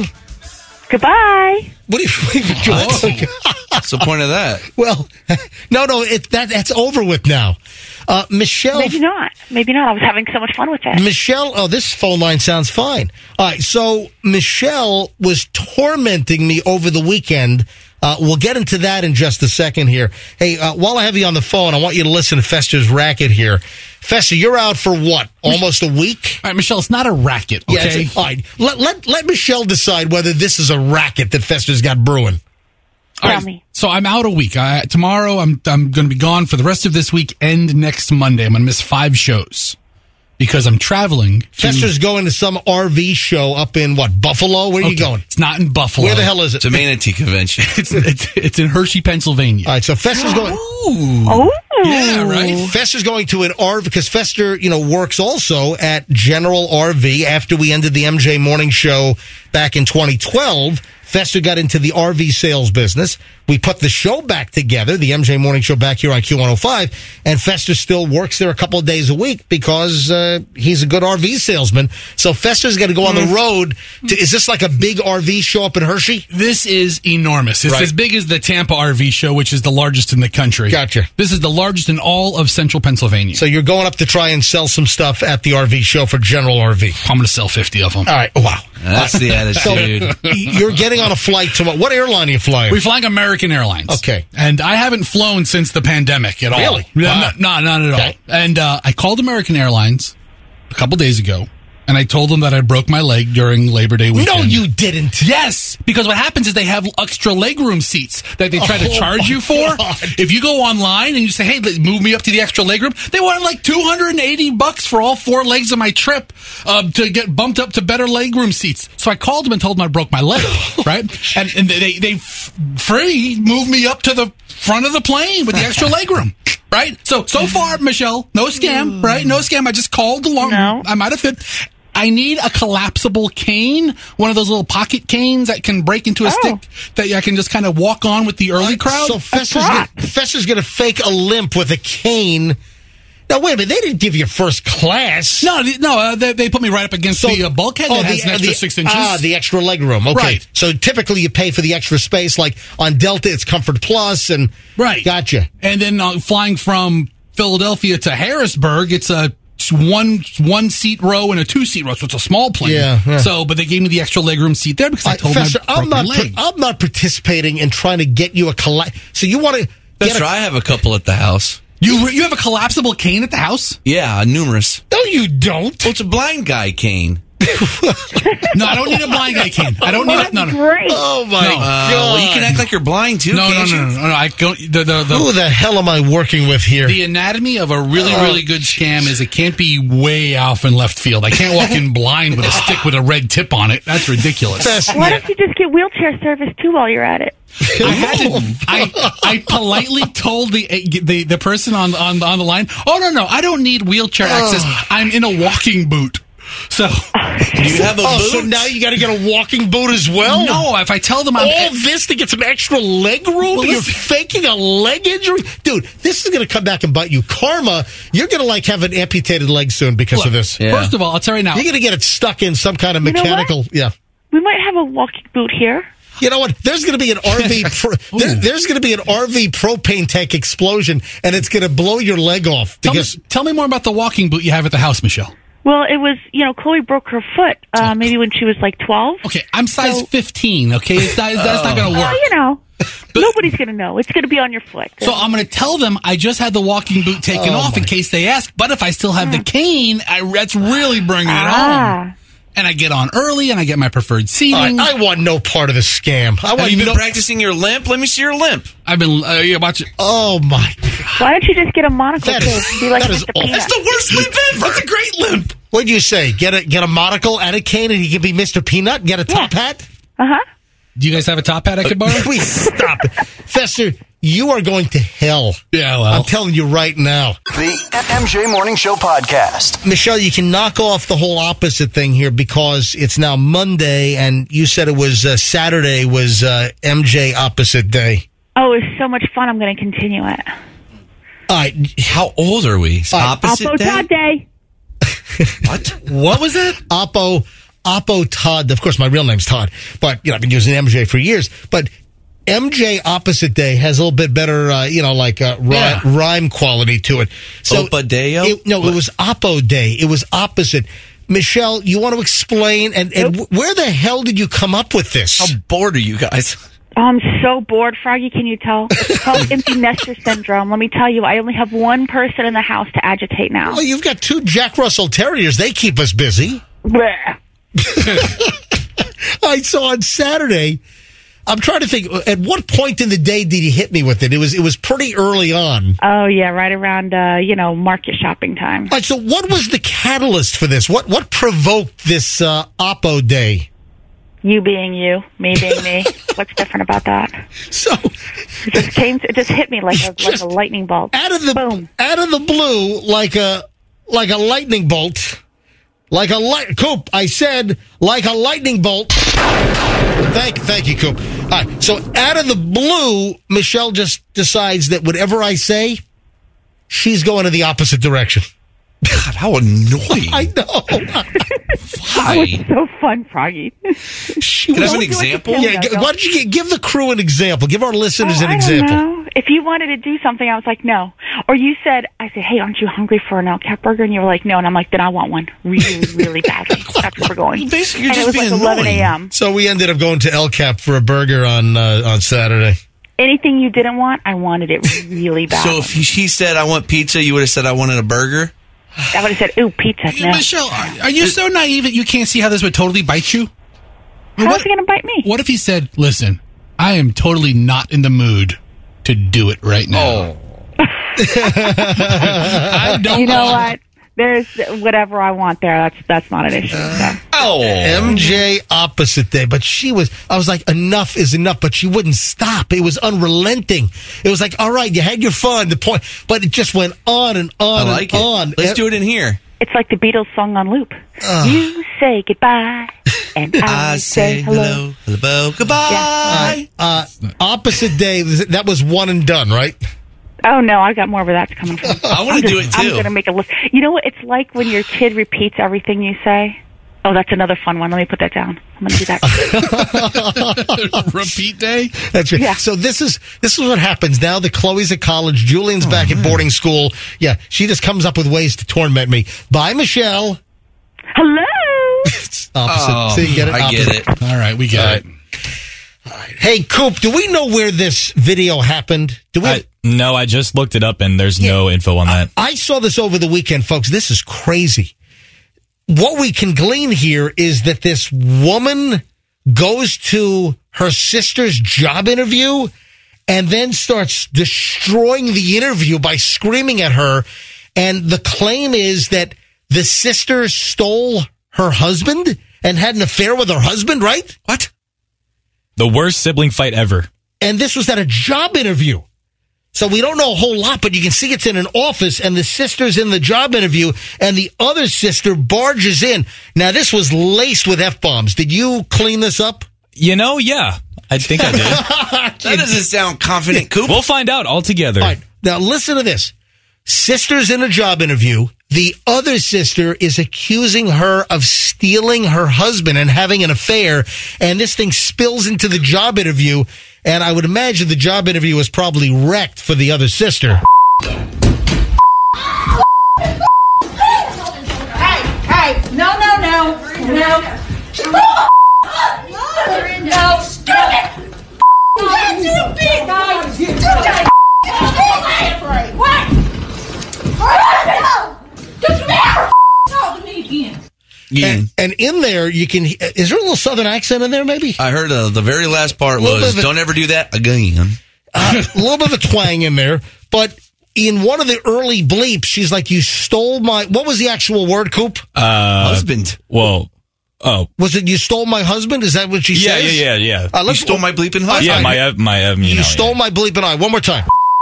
Goodbye. What are you doing? What's the point of that? Well, no, no, it, that that's over with now. Uh, Michelle. Maybe not. Maybe not. I was having so much fun with that. Michelle, oh, this phone line sounds fine. All right, so Michelle was tormenting me over the weekend. Uh, we'll get into that in just a second here. Hey, uh, while I have you on the phone, I want you to listen to Fester's racket here. Fester, you're out for what? Almost a week? All right, Michelle, it's not a racket, okay? Yeah, a, all right. Let, let, let Michelle decide whether this is a racket that Fester's got brewing. All right, me. So I'm out a week. I, tomorrow, I'm I'm going to be gone for the rest of this week and next Monday. I'm going to miss five shows because I'm traveling. To, Fester's going to some R V show up in, what, Buffalo? Where are okay. you going? It's not in Buffalo. Where the hell is it? It's a manatee convention. it's, it's it's in Hershey, Pennsylvania. All right, so Fester's going. Ooh. Oh. Yeah, right. Fester's going to an R V because Fester, you know, works also at General R V after we ended the M J Morning Show back in twenty twelve. Fester got into the R V sales business. We put the show back together, the M J Morning Show back here on Q one oh five, and Fester still works there a couple of days a week because uh, he's a good R V salesman. So Fester's got to go on the road. To, is this like a big R V show up in Hershey? This is enormous. It's Right. as big as the Tampa R V show, which is the largest in the country. Gotcha. This is the largest in all of central Pennsylvania. So you're going up to try and sell some stuff at the R V show for General R V. I'm going to sell fifty of them. All right. Wow. That's the attitude. So you're getting on a flight tomorrow. What airline are you flying? We're flying American Airlines. Okay. And I haven't flown since the pandemic at all. Really? Yeah, Wow. no, no, not at Okay. all. And uh, I called American Airlines a couple days ago, and I told them that I broke my leg during Labor Day weekend. No, you didn't. Yes, because what happens is they have extra legroom seats that they try to Oh, charge my you for. God. If you go online and you say, "Hey, let- move me up to the extra legroom," they want like two hundred eighty bucks for all four legs of my trip uh, to get bumped up to better legroom seats. So I called them and told them I broke my leg, right? And, and they they f- free moved me up to the front of the plane with the extra legroom. Right? So, so far, Michelle, no scam, right? No scam. I just called along. No. I might have fit. I need a collapsible cane, one of those little pocket canes that can break into a Oh. stick that I can just kind of walk on with the early crowd. So Fester's gonna, Fester's going to fake a limp with a cane. Now, wait a minute. They didn't give you first class. no, the- no, uh, they, they put me right up against the uh, bulkhead that has an extra the- six inches. Ah, the extra leg room. Okay. Right. So typically you pay for the extra space. Like on Delta, it's Comfort Plus and Right. Gotcha. And then uh, flying from Philadelphia to Harrisburg, it's a one one seat row and a two seat row, so it's a small plane. Yeah, yeah. So, but they gave me the extra legroom seat there because I Uh, told Fester, them I broke I'm my not. leg. I'm not participating in trying to get you a colla- So you want to? That's right. I have a couple at the house. You you have a collapsible cane at the house? Yeah, numerous. No, you don't. Well, it's a blind guy cane. No, I don't need a blind guy cane. I don't need it. No, no. Great. Oh my No. Uh, god! well, you can act like you're blind too. No, no, can't no, you? no, no, no. I go, the, the, the, Who the hell am I working with here? The anatomy of a really, Oh, really good scam is it can't be way off in left field. I can't walk in blind with a stick with a red tip on it. That's ridiculous. That's Why not- don't you just get wheelchair service too while you're at it? I had to. I, I politely told the the the person on on on the line, "Oh no, no, I don't need wheelchair access. I'm in a walking boot." So, Do you have a Oh, boot? so now you got to get a walking boot as well? no, if I tell them I'm All this to get some extra leg room? Well, You're listen- faking a leg injury? Dude, this is going to come back and bite you. Karma, you're going to like have an amputated leg soon because of this. Yeah. First of all, I'll tell you now. You're going to get it stuck in some kind of You know what? mechanical. Yeah. We might have a walking boot here. You know what? There's going to be an R V. Pro, there, there's going to be an R V propane tank explosion, and it's going to blow your leg off. Tell me, Because tell me more about the walking boot you have at the house, Michelle. Well, it was, you know, Chloe broke her foot uh, maybe when she was like twelve. Okay, I'm size So- fifteen. Okay, it's not, that's not going to work. Well, you know, nobody's going to know. It's going to be on your foot. So I'm going to tell them I just had the walking boot taken Oh, off in my- case they ask. But if I still have the cane, I, that's really bringing it home. ah. and I get on early, and I get my preferred seating. Right, I want no part of the scam. I want Have you been no- practicing your limp? Let me see your limp. I've been uh, yeah, watch it. Oh my! Why don't you just get a monocle That too? is- Be like that is Mister awful. Peanut. That's the worst limp ever. That's a great limp. What'd you say? Get a get a monocle and a cane, and he can be Mister Peanut. Get a top hat. Uh huh. Do you guys have a top hat I could borrow? Please stop it, Fester. You are going to hell. Yeah, well, I'm telling you right now. The M J Morning Show podcast. Michelle, you can knock off the whole opposite thing here because it's now Monday, and you said it was uh, Saturday was uh, M J opposite day. Oh, it was so much fun. I'm going to continue it. All right. How old are we? Opposite Oppo day? Todd Day. What? What was that? Oppo, Oppo Todd. Of course, my real name's Todd, but you know I've been using M J for years. But M J opposite day has a little bit better, uh, you know, like uh, rhyme, Yeah. rhyme quality to it. So Opa Deo? it- no, it was Oppo Day. It was opposite. Michelle, you want to explain? And, and wh- where the hell did you come up with this? How bored are you guys? Oh, I'm so bored, Froggy. Can you tell? It's called empty nester syndrome. Let me tell you, I only have one person in the house to agitate now. Well, you've got two Jack Russell Terriers. They keep us busy. Bleh. I saw on Saturday. I'm trying to think. At what point in the day did he hit me with it? It was it was pretty early on. Oh yeah, right around uh, you know market shopping time. All right, so what was the catalyst for this? What what provoked this uh, Oppo Day? You being you, me being me. What's different about that? So it just came. To, it just hit me like a like a lightning bolt. Out of the boom, out of the blue, like a like a lightning bolt, like a light. Coop, I said like a lightning bolt. Thank thank you, Coop. All right, so out of the blue, Michelle just decides that whatever I say, she's going in the opposite direction. God, how annoying. I know. That was so fun, Froggy. She Can I have an Don't do it to example? Tim, Yeah, though, g- don't. why don't you gi- give the crew an example? Give our listeners Oh, an I example. don't know. If you wanted to do something, I was like, no. Or you said, I said, hey, aren't you hungry for an El Cap burger? And you were like, no. And I'm like, then I want one really, really badly. That's where we're going. Basically, you're and just it was being like eleven annoying. a.m. So we ended up going to El Cap for a burger on uh, on Saturday. Anything you didn't want, I wanted it really bad. So if he, she said, I want pizza, you would have said, I wanted a burger? I would have said, ooh, pizza. No. Michelle, are, are you so naive that you can't see how this would totally bite you? How's it going to bite me? What if he said, listen, I am totally not in the mood to do it right now? Oh. I don't You know what? There's whatever I want there. That's that's not an issue. So. Oh. M J opposite day, but she was, I was like, enough is enough, but she wouldn't stop. It was unrelenting. It was like, all right, you had your fun, the point, but it just went on and on I like and it. on. Let's do it in here. It's like the Beatles song on loop. You say goodbye, and I, I say hello, hello, goodbye. Uh, opposite day, that was one and done, right? Oh no, I got more where that's coming from. I want I'm to do just- it too. I'm going to make a list. You know what? It's like when your kid repeats everything you say. Oh, that's another fun one. Let me put that down. I'm going to do that. Repeat day? That's right. Yeah. So this is this is what happens now that Chloe's at college, Julian's back at boarding school. Yeah, she just comes up with ways to torment me. Bye, Michelle. Hello. It's opposite. Oh, See, you get it? I get Opposite. it. All right, we get All it. right. Hey, Coop, do we know where this video happened? Do we? I, no, I just looked it up and there's no info on that. I saw this over the weekend, folks. This is crazy. What we can glean here is that this woman goes to her sister's job interview and then starts destroying the interview by screaming at her. And the claim is that the sister stole her husband and had an affair with her husband, right? What? The worst sibling fight ever. And this was at a job interview. So we don't know a whole lot, but you can see it's in an office and the sister's in the job interview and the other sister barges in. Now, this was laced with F-bombs. Did you clean this up? You know, yeah. I think I did. That doesn't sound confident, Coop. We'll find out all together. All right. Now, listen to this. Sister's in a job interview. The other sister is accusing her of stealing her husband and having an affair. And this thing spills into the job interview. And I would imagine the job interview was probably wrecked for the other sister. Hey, hey, no, no, no, no. No, stop it. That's too big. What? Just never talk to me again. And, and And in there, you can. Is there a little Southern accent in there? Maybe I heard uh, the very last part was, a, "Don't ever do that again." Uh, a little bit of a twang in there, but in one of the early bleeps, she's like, "You stole my." What was the actual word, Coop? Uh, husband. Well, oh, was it you stole my husband? Is that what she yeah, says? Yeah, yeah, yeah. Uh, you stole my bleeping husband. Yeah, my my. Um, you you know, stole yeah. my bleeping eye. One more time.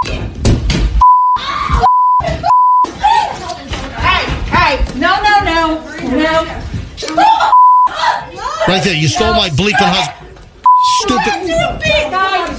Hey, no, no, no, no. Right there, you stole my bleeping husband. Stupid. Stupid guys.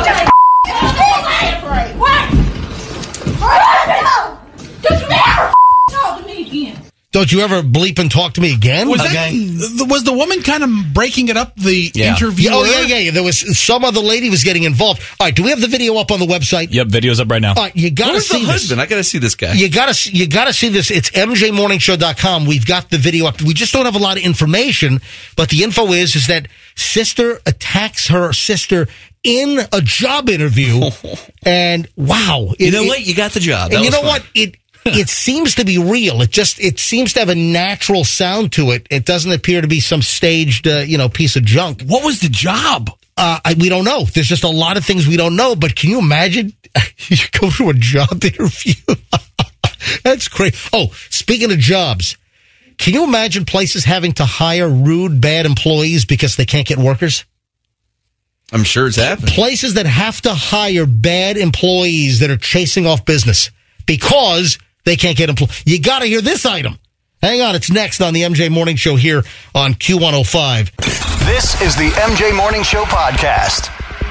What? Just never talk to me again. Don't you ever bleep and talk to me again? Was, okay. that, was the woman kind of breaking it up, the Yeah. interviewer? Oh, yeah, yeah, yeah. There was some other lady was getting involved. All right, do we have the video up on the website? Yep, video's up right now. All right, you got to Where's see the this. husband? I got to see this guy. You got to you got to see this. It's M J morning show dot com. We've got the video up. We just don't have a lot of information, but the info is is that sister attacks her sister in a job interview, and wow, You it- know it- what? You got the job. That And you was know fun. what? It it seems to be real. It just it seems to have a natural sound to it. It doesn't appear to be some staged uh, you know piece of junk. What was the job? Uh, I, we don't know. There's just a lot of things we don't know. But can you imagine you go to a job interview? That's crazy. Oh, speaking of jobs, can you imagine places having to hire rude, bad employees because they can't get workers? I'm sure it's happening. Places that have to hire bad employees that are chasing off business because they can't get employees. You got to hear this item. Hang on, it's next on the M J Morning Show here on Q one oh five. This is the M J Morning Show podcast.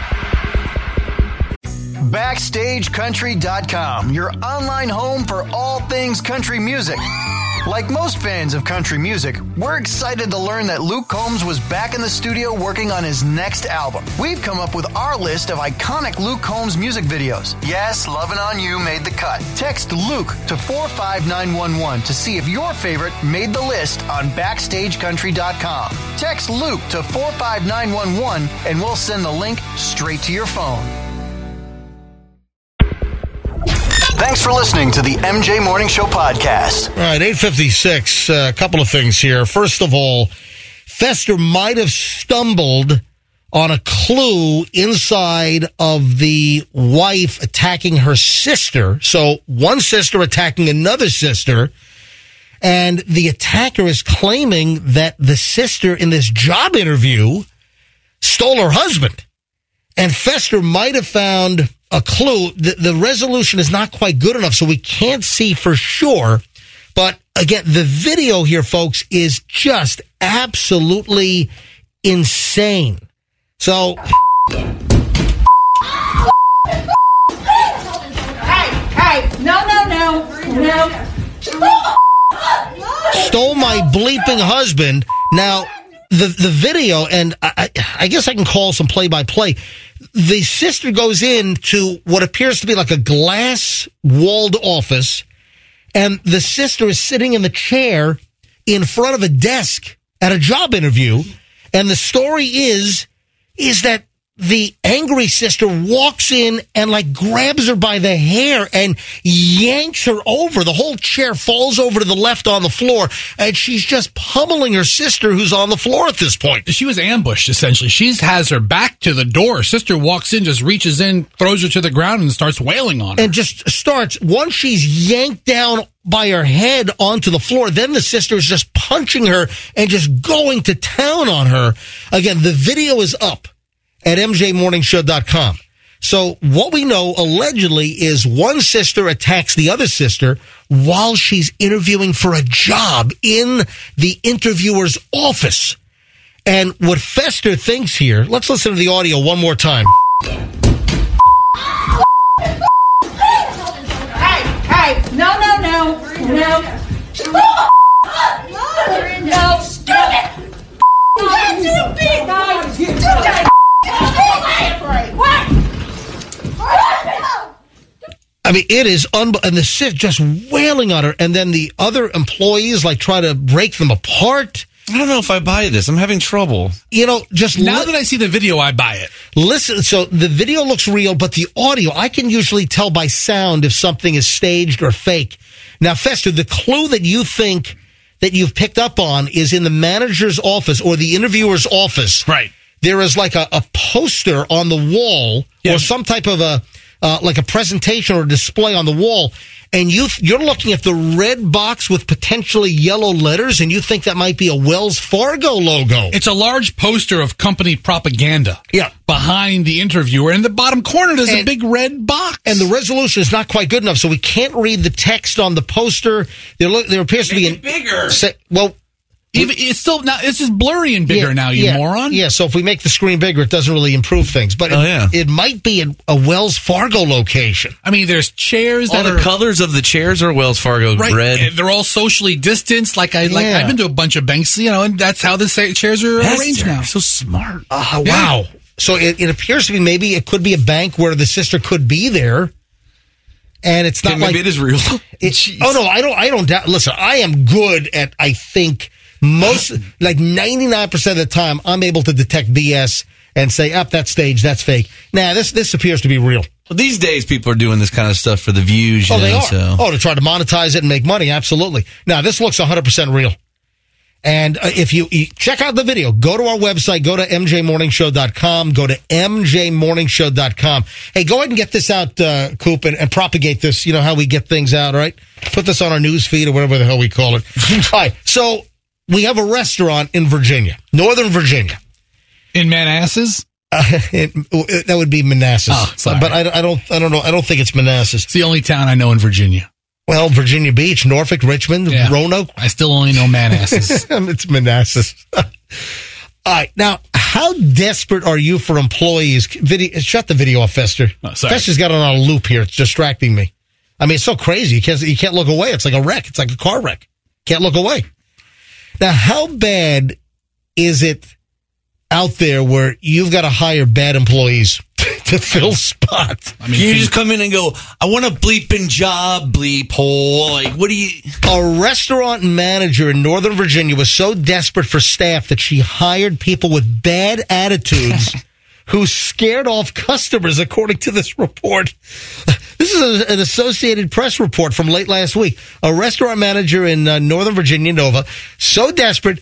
Backstage Country dot com, your online home for all things country music. Like most fans of country music, we're excited to learn that Luke Combs was back in the studio working on his next album. We've come up with our list of iconic Luke Combs music videos. Yes, Lovin' On You made the cut. Text Luke to four five nine one one to see if your favorite made the list on Backstage Country dot com. Text Luke to four five nine one one and we'll send the link straight to your phone. Thanks for listening to the M J Morning Show podcast. All right, eight fifty-six, uh, a couple of things here. First of all, Fester might have stumbled on a clue inside of the wife attacking her sister. So one sister attacking another sister, and the attacker is claiming that the sister in this job interview stole her husband. And Fester might have found a clue. The, the resolution is not quite good enough, so we can't see for sure. But again, the video here, folks, is just absolutely insane. So, Hey, hey, no, no, no, no. stole my bleeping husband. Now, the the video, and I, I guess I can call some play-by-play. The sister goes into what appears to be like a glass-walled office, and the sister is sitting in the chair in front of a desk at a job interview. And the story is, is that the angry sister walks in and like grabs her by the hair and yanks her over. The whole chair falls over to the left on the floor, and she's just pummeling her sister who's on the floor at this point. She was ambushed, essentially. She has her back to the door. Sister walks in, just reaches in, throws her to the ground, and starts wailing on her. And just starts, once she's yanked down by her head onto the floor, then the sister is just punching her and just going to town on her. Again, the video is up at M J morning show dot com. So what we know allegedly is one sister attacks the other sister while she's interviewing for a job in the interviewer's office. And what Fester thinks here, let's listen to the audio one more time. Hey, hey, no, no, no, no. No, stop it. You're too big, guys. Too big. What? I mean, it is un- and the sis just wailing on her, and then the other employees like try to break them apart. I don't know if I buy this. I'm having trouble. You know, just now li- that I see the video, I buy it. Listen, so the video looks real, but the audio, I can usually tell by sound if something is staged or fake. Now, Fester, the clue that you think that you've picked up on is in the manager's office or the interviewer's office. Right. There is like a, a poster on the wall Yeah. or some type of a, uh, like a presentation or display on the wall. And you, you're looking at the red box with potentially yellow letters, and you think that might be a Wells Fargo logo. It's a large poster of company propaganda. Yeah. Behind the interviewer. In the bottom corner, there's And- a big red box. And the resolution is not quite good enough, so we can't read the text on the poster. There, look, there appears to be an bigger. Say, well, Even, it's still now. It's just blurry and bigger yeah, now. You yeah, moron. Yeah. So if we make the screen bigger, it doesn't really improve things. But Oh, it, yeah. it might be a, a Wells Fargo location. I mean, there's chairs All that the are colors of the chairs are Wells Fargo right. red. and they're all socially distanced. Like I like. Yeah. I've been to a bunch of banks, you know, and that's how the sa- chairs are That's- arranged now. So smart. Uh, wow. So it, it appears to be maybe it could be a bank where the sister could be there. And it's not Okay, like maybe it is real. It, oh no, I don't. I don't doubt. Listen, I am good at. I think most, like ninety-nine percent of the time, I'm able to detect B S and say, "Up, that's stage, that's fake." Now, this this appears to be real. Well, these days, people are doing this kind of stuff for the views. You Oh, know, they are. So. Oh, to try to monetize it and make money. Absolutely. Now, this looks one hundred percent real. And uh, if you, you check out the video, go to our website, go to m j morning show dot com, go to m j morning show dot com. Hey, go ahead and get this out, uh, Coop, and, and propagate this. You know how we get things out, all right? Put this on our news feed or whatever the hell we call it. All right. So we have a restaurant in Virginia, Northern Virginia. In Manassas? Uh, it, that would be Manassas. Oh, sorry. But I, I don't, I don't know. I don't think it's Manassas. It's the only town I know in Virginia. Well, Virginia Beach, Norfolk, Richmond, Yeah. Roanoke. I still only know Manassas. It's Manassas. All right. Now, how desperate are you for employees? Video, shut the video off, Fester. Oh, sorry. Fester's got it on a loop here. It's distracting me. I mean, it's so crazy. You can't, you can't look away. It's like a wreck. It's like a car wreck. Can't look away. Now, how bad is it out there where you've got to hire bad employees to fill spots? I mean, Can you just come in and go, I want a bleeping job, bleep hole? Like, what do you... A restaurant manager in Northern Virginia was so desperate for staff that she hired people with bad attitudes who scared off customers, according to this report. This is a, an Associated Press report from late last week. A restaurant manager in uh, Northern Virginia, Nova, so desperate,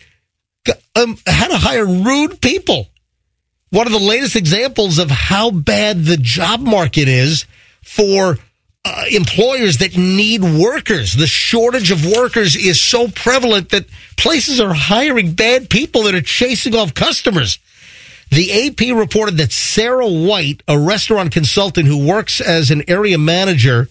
um, had to hire rude people. One of the latest examples of how bad the job market is for uh, employers that need workers. The shortage of workers is so prevalent that places are hiring bad people that are chasing off customers. The A P reported that Sarah White, a restaurant consultant who works as an area manager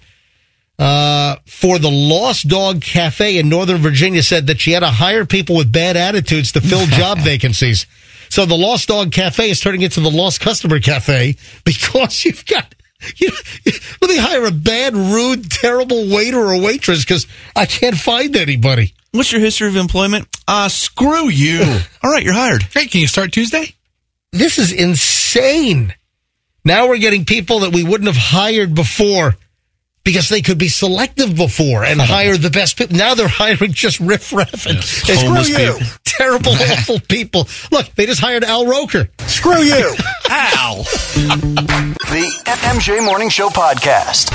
uh, for the Lost Dog Cafe in Northern Virginia, said that she had to hire people with bad attitudes to fill job vacancies. So the Lost Dog Cafe is turning into the Lost Customer Cafe because you've got, you know, let me hire a bad, rude, terrible waiter or waitress because I can't find anybody. What's your history of employment? Ah, uh, screw you. All right, you're hired. Hey, can you start Tuesday? This is insane. Now we're getting people that we wouldn't have hired before because they could be selective before and hire the best people. Now they're hiring just riffraff and, Yes, and homeless screw you. people. Terrible, awful people. Look, they just hired Al Roker. Screw you. Al. The M J Morning Show podcast.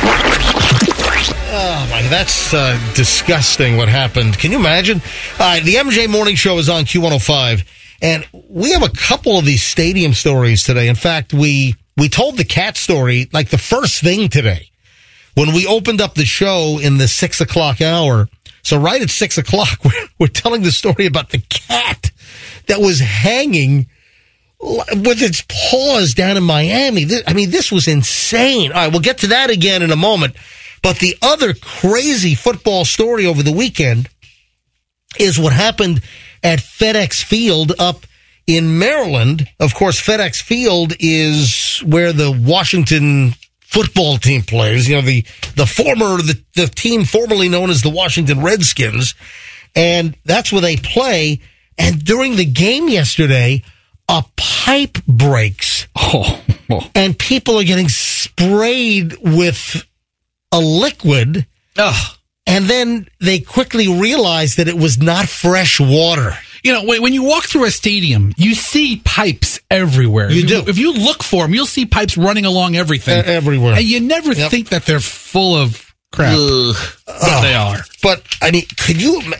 Oh, my, that's uh, disgusting what happened. Can you imagine? All right, the M J Morning Show is on Q one oh five, and we have a couple of these stadium stories today. In fact, we we told the cat story like the first thing today when we opened up the show in the six o'clock hour. So right at six o'clock, we're, we're telling the story about the cat that was hanging with its paws down in Miami. This, I mean, this was insane. All right, we'll get to that again in a moment. But the other crazy football story over the weekend is what happened at FedEx Field up in Maryland. Of course, FedEx Field is where the Washington football team plays. You know, the, the former, the, the team formerly known as the Washington Redskins. And that's where they play. And during the game yesterday, a pipe breaks. Oh, oh. And people are getting sprayed with a liquid. Ugh. And then they quickly realized that it was not fresh water. You know, when you walk through a stadium, you see pipes everywhere. You if do. You, if you look for them, you'll see pipes running along everything. Uh, everywhere. And you never Yep. think that they're full of crap. Ugh. But they are. But, I mean, could you...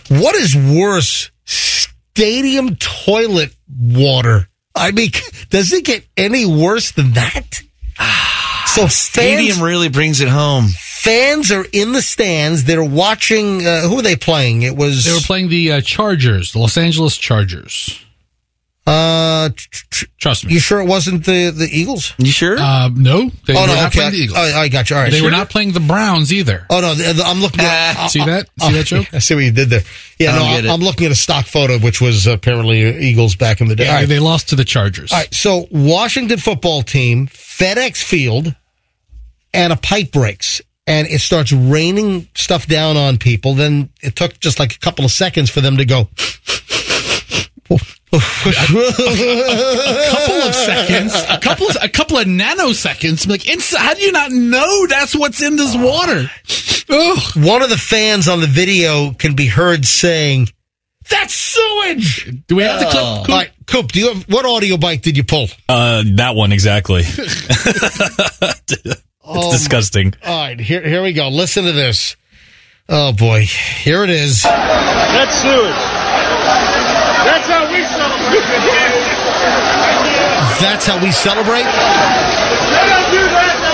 What is worse, stadium toilet water? I mean, does it get any worse than that? So Stadium fans, really brings it home. Fans are in the stands. They're watching. Uh, who are they playing? It was They were playing the uh, Chargers, the Los Angeles Chargers. Uh, tr- tr- Trust me. You sure it wasn't the, the Eagles? You sure? Uh, no, they oh were no, not okay. playing the Eagles. I, I got you. All right, they sure. were not playing the Browns either. Oh no, the, the, I'm looking. At, Uh, uh, see that? uh, See that joke? I see what you did there. Yeah, I no, don't get I'm, it. I'm looking at a stock photo, which was apparently Eagles back in the day. Yeah, All right. they lost to the Chargers. All right, so Washington football team, FedEx Field, and a pipe breaks, and it starts raining stuff down on people. Then it took just like a couple of seconds for them to go. a couple of seconds, a couple of a couple of nanoseconds. Like, ins- how do you not know that's what's in this water? Ugh. One of the fans on the video can be heard saying, "That's sewage." Do we have the clip? All Coop? right, Coop, do you have what audio bite did you pull? Uh, that one exactly. It's Oh, disgusting. All right, here here we go. Listen to this. Oh boy, here it is. That's sewage. That's how we celebrate. That's how we celebrate. They don't do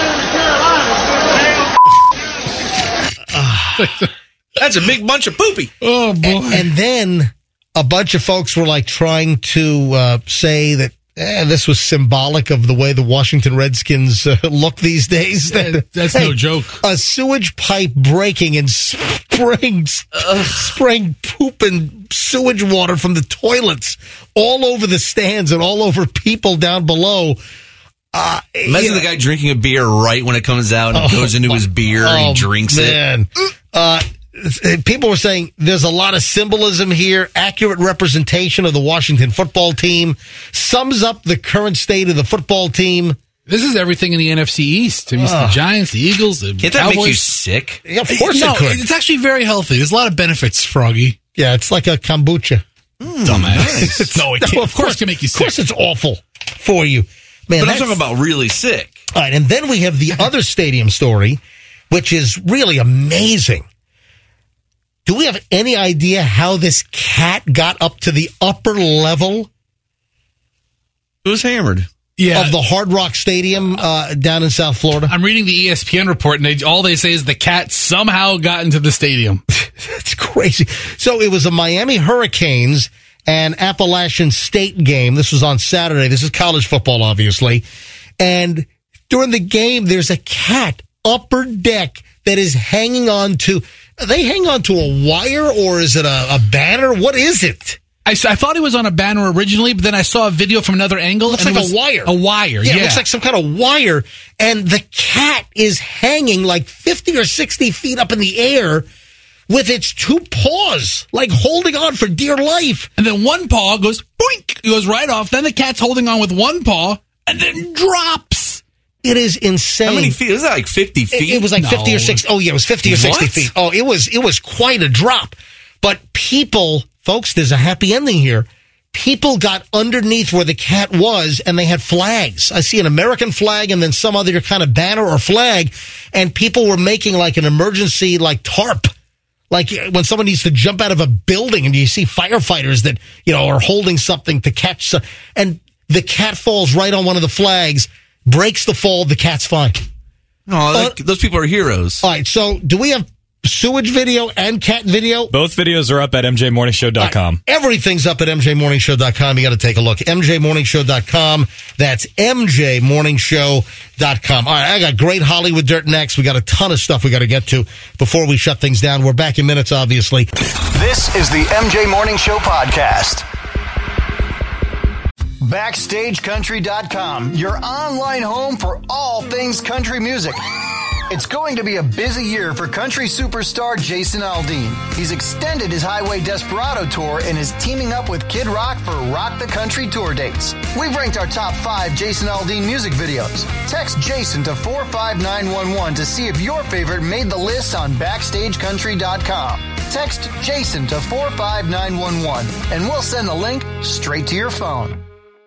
that down in the Carolinas. That's a big bunch of poopy. Oh boy! And, and then a bunch of folks were like trying to uh, say that eh, this was symbolic of the way the Washington Redskins uh, look these days. Yeah, that's Hey, no joke. A sewage pipe breaking and spraying, spraying poop and sewage water from the toilets all over the stands and all over people down below. Uh, Imagine you know, the guy drinking a beer right when it comes out and Oh, goes into his beer and oh, he drinks man. it. Uh, people were saying there's a lot of symbolism here. Accurate representation of the Washington football team sums up the current state of the football team. This is everything in the N F C East. I mean, it's Oh. the Giants, the Eagles, the Can't that Cowboys. make you sick? Yeah, of course no, it could. it's actually very healthy. There's a lot of benefits, Froggy. Yeah, it's like a kombucha. Dumbass. no, it can't. No, of course, it can make you Of course, sick. it's awful for you, man. But I'm that's- talking about really sick. All right, and then we have the other stadium story, which is really amazing. Do we have any idea how this cat got up to the upper level It was hammered. Yeah. of the Hard Rock Stadium uh, down in South Florida? I'm reading the E S P N report, and they, all they say is the cat somehow got into the stadium. It's crazy. So it was a Miami Hurricanes and Appalachian State game. This was on Saturday. This is college football, obviously. And during the game, there's a cat upper deck that is hanging on to, are they hang on to a wire or is it a, a banner? What is it? I, s- I thought he was on a banner originally, but then I saw a video from another angle. Looks and like it was a wire. A wire, Yeah, yeah. it looks like some kind of wire. And the cat is hanging like fifty or sixty feet up in the air with its two paws, like holding on for dear life. And then one paw goes boink, it goes right off. Then the cat's holding on with one paw and then drops. It is insane. How many feet? Was that like fifty It, feet? it was like No. fifty or sixty. Oh yeah, it was fifty or sixty What? feet. Oh, it was it was quite a drop. But people, folks, there's a happy ending here. People got underneath where the cat was, and they had flags. I see an American flag, and then some other kind of banner or flag, and people were making like an emergency like tarp. Like when someone needs to jump out of a building, and you see firefighters that you know are holding something to catch, some, and the cat falls right on one of the flags, breaks the fall. The cat's fine. Oh, that, those people are heroes. All right, so do we have sewage video and cat video? Both videos are up at m j morning show dot com. Everything's up at m j morning show dot com. You got to take a look. m j morning show dot com. That's m j morning show dot com. All right, I got great Hollywood dirt next. We got a ton of stuff we got to get to before we shut things down. We're back in minutes, obviously. This is the M J Morning Show podcast. Backstage Country dot com, your online home for all things country music. It's going to be a busy year for country superstar Jason Aldean. He's extended his Highway Desperado tour and is teaming up with Kid Rock for Rock the Country tour dates. We've ranked our top five Jason Aldean music videos. Text Jason to four five nine one one to see if your favorite made the list on Backstage Country dot com. Text Jason to four five nine one one and we'll send the link straight to your phone.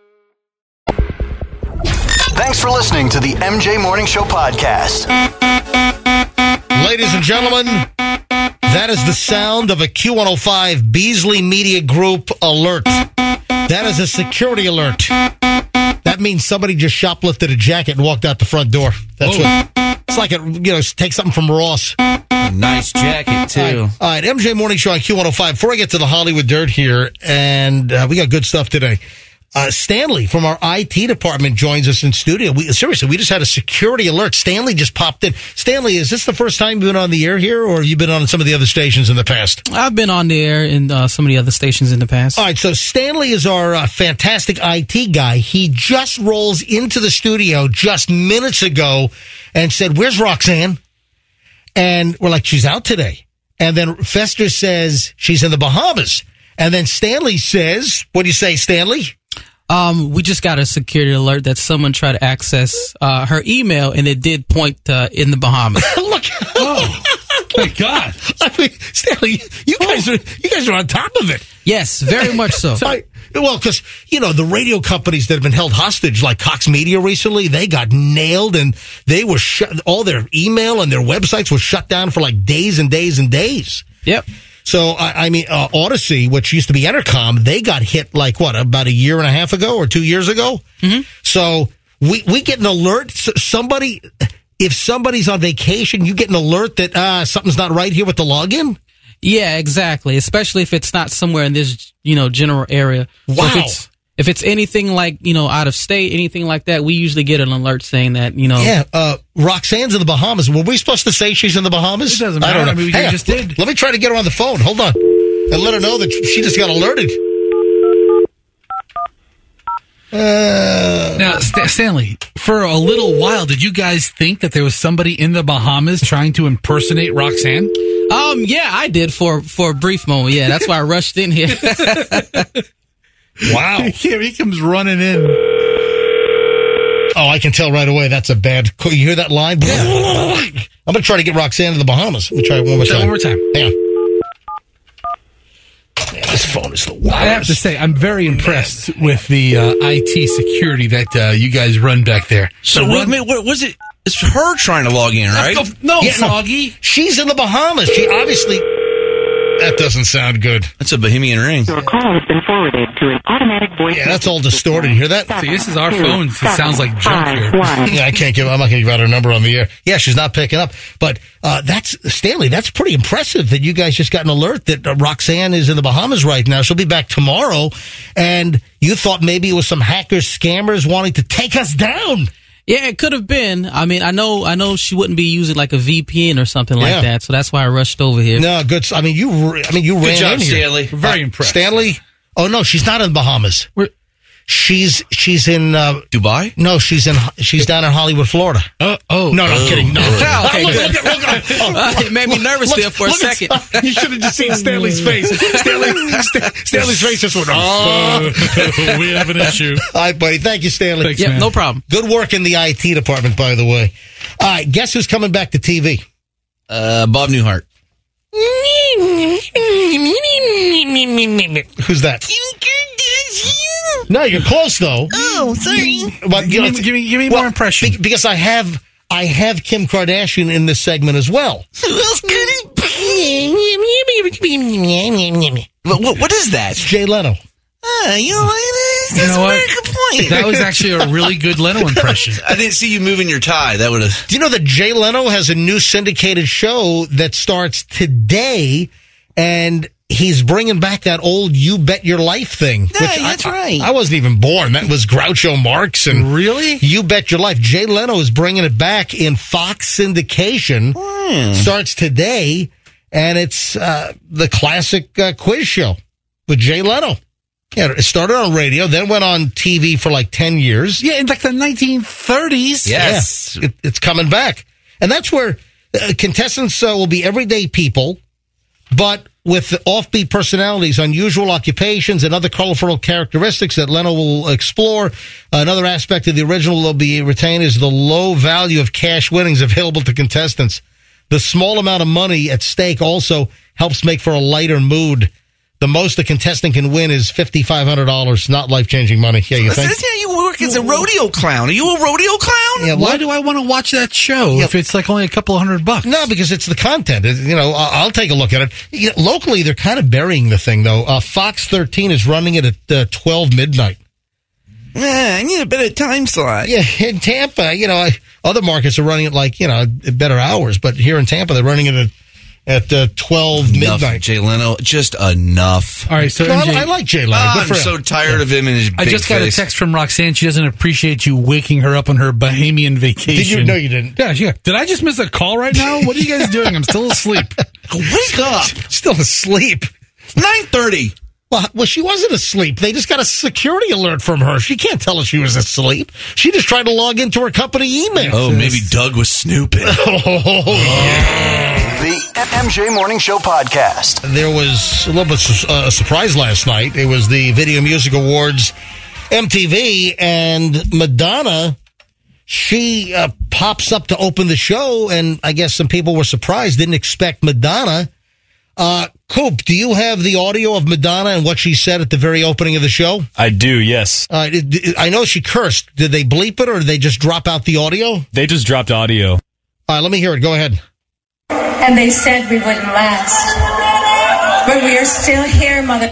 Thanks for listening to the M J Morning Show podcast. Ladies and gentlemen, That is the sound of a Q one oh five Beasley Media Group alert. That is a security alert. That means somebody just shoplifted a jacket and walked out the front door. That's Whoa. what. It's like it, you know, take something from Ross. A nice jacket too. All right, all right, M J Morning Show on Q one oh five. Before I get to the Hollywood Dirt here, and uh, we got good stuff today. Uh, Stanley from our I T department joins us in studio. We, seriously, we just had a security alert. Stanley just popped in. Stanley, is this the first time you've been on the air here, or have you been on some of the other stations in the past? I've been on the air in uh, some of the other stations in the past. All right, so Stanley is our uh, fantastic I T guy. He just rolls into the studio just minutes ago and said, "Where's Roxanne?" And we're like, "She's out today." And then Fester says, "She's in the Bahamas." And then Stanley says, what do you say, Stanley? Um, we just got a security alert that someone tried to access uh, her email, and it did point uh, in the Bahamas. Look! Oh, thank God! I mean, Stanley, you guys are you guys are on top of it. Yes, very much so. I, well, because you know the radio companies that have been held hostage, like Cox Media recently, they got nailed, and they were shut. All their email and their websites were shut down for like days and days and days. Yep. So, I, I mean, uh, Odyssey, which used to be Entercom, they got hit like, what, about a year and a half ago or two years ago? Mm-hmm. So, we, we get an alert. Somebody, if somebody's on vacation, you get an alert that uh, something's not right here with the login? Yeah, exactly. Especially if it's not somewhere in this, you know, general area. Wow. So if it's, if it's anything like, you know, out of state, anything like that, we usually get an alert saying that, you know. Yeah, uh, Roxanne's in the Bahamas. Were we supposed to say she's in the Bahamas? It doesn't matter. I don't know. I mean, we Hang on. just did. Let me try to get her on the phone. Hold on. And let her know that she just got alerted. Uh, now, St- Stanley, for a little while, did you guys think that there was somebody in the Bahamas trying to impersonate Roxanne? Um, yeah, I did for, for a brief moment. Yeah, that's why I rushed in here. Wow. Here he comes running in. Oh, I can tell right away that's a bad... You hear that line? I'm going to try to get Roxanne to the Bahamas. Let me try it one more time. One more time. Hang on. Man, this phone is the worst. I have to say, I'm very impressed with the uh, I T security that uh, you guys run back there. So, The what, run- I mean, what was it? It's her trying to log in, right? No, Yeah, no. Froggy. She's in the Bahamas. She obviously... That doesn't sound good. That's a Bohemian ring. Your call has been forwarded to an automatic voice. Yeah, that's all distorted. You hear that? See, this is our phones. It sounds like junk here. Yeah, I can't give. I'm not going to give out her number on the air. Yeah, she's not picking up. But uh, that's Stanley. That's pretty impressive that you guys just got an alert that uh, Roxanne is in the Bahamas right now. She'll be back tomorrow, and you thought maybe it was some hackers, scammers wanting to take us down. Yeah, it could have been. I mean, I know, I know she wouldn't be using like a V P N or something Yeah. like that, so that's why I rushed over here. No, good. I mean, you. I mean, you Good ran job, in here. Stanley. We're very Uh, impressed. Stanley. Oh no, she's not in the Bahamas. We're- She's she's in uh, Dubai? no, she's in she's down in Hollywood, Florida. Uh, oh. No, no, I'm kidding. No, Oh, okay, look, good. look, look, look, oh, Uh, it made me nervous there for a look at- second. you should have just seen Stanley's face. Stanley, St- Stanley's face just went. Oh, we have an issue. all right, buddy. Thank you, Stanley. Thanks, Yeah, man. no problem. Good work in the I T department, by the way. All right, guess who's coming back to T V? Uh, Bob Newhart. Who's that? No, you're close though. Oh, sorry. But, you Give know, me, give me, give me well, more impression. be- because I have I have Kim Kardashian in this segment as well. Who else could it be? What, what, what is that? It's Jay Leno. Uh, you know what? That's You know a what? very good point. That was actually a really good Leno impression. I didn't see you moving your tie. That would have. Do you know that Jay Leno has a new syndicated show that starts today, and he's bringing back that old "You Bet Your Life" thing? Yeah, that's I, right. I wasn't even born. That was Groucho Marx, and Really? "You Bet Your Life." Jay Leno is bringing it back in Fox syndication. Hmm. Starts today, and it's uh, the classic uh, quiz show with Jay Leno. Yeah, it started on radio, then went on T V for like ten years. Yeah, in like the nineteen thirties. Yes. Yeah, it, it's coming back. And that's where uh, contestants uh, will be everyday people, but with offbeat personalities, unusual occupations, and other colorful characteristics that Leno will explore. Another aspect of the original will be retained is the low value of cash winnings available to contestants. The small amount of money at stake also helps make for a lighter mood. the most a contestant can win is fifty-five hundred dollars, not life-changing money. Yeah, you think? That's how you work as a rodeo clown. Are you a rodeo clown? Yeah, Why what? do I want to watch that show Yeah. if it's like only a couple of hundred bucks? No, because it's the content. It- you know, I- I'll take a look at it. You know, locally, they're kind of burying the thing, though. Uh, Fox thirteen is running it at uh, twelve midnight. Man, I need a better time slot. Yeah, in Tampa, you know, I, other markets are running it like, you know, better hours, but here in Tampa, they're running it at, at uh, twelve Enough, midnight. Jay Leno. Just enough. All right, so No, M J, I, I like Jay Leno. Ah, Good I'm for him. so tired of him and his I big just got face. a text from Roxanne. She doesn't appreciate you waking her up on her Bahamian vacation. Did you? No, you didn't. Yeah, yeah. Did I just miss a call right now? What are you guys doing? I'm still asleep. Wake up. Still asleep. nine thirty. Well, well, she wasn't asleep. They just got a security alert from her. She can't tell us she was asleep. She just tried to log into her company email. Oh, maybe Doug was snooping. Oh, yeah. The M J Morning Show podcast. There was a little bit of uh, a surprise last night. It was the Video Music Awards M T V, and Madonna, she uh, pops up to open the show, and I guess some people were surprised, didn't expect Madonna. Uh, Coop, do you have the audio of Madonna and what she said at the very opening of the show? I do, yes. Uh, it- it- I know she cursed. Did they bleep it, or did they just drop out the audio? They just dropped audio. All right, let me hear it. Go ahead. And they said we wouldn't last. But we are still here, mother.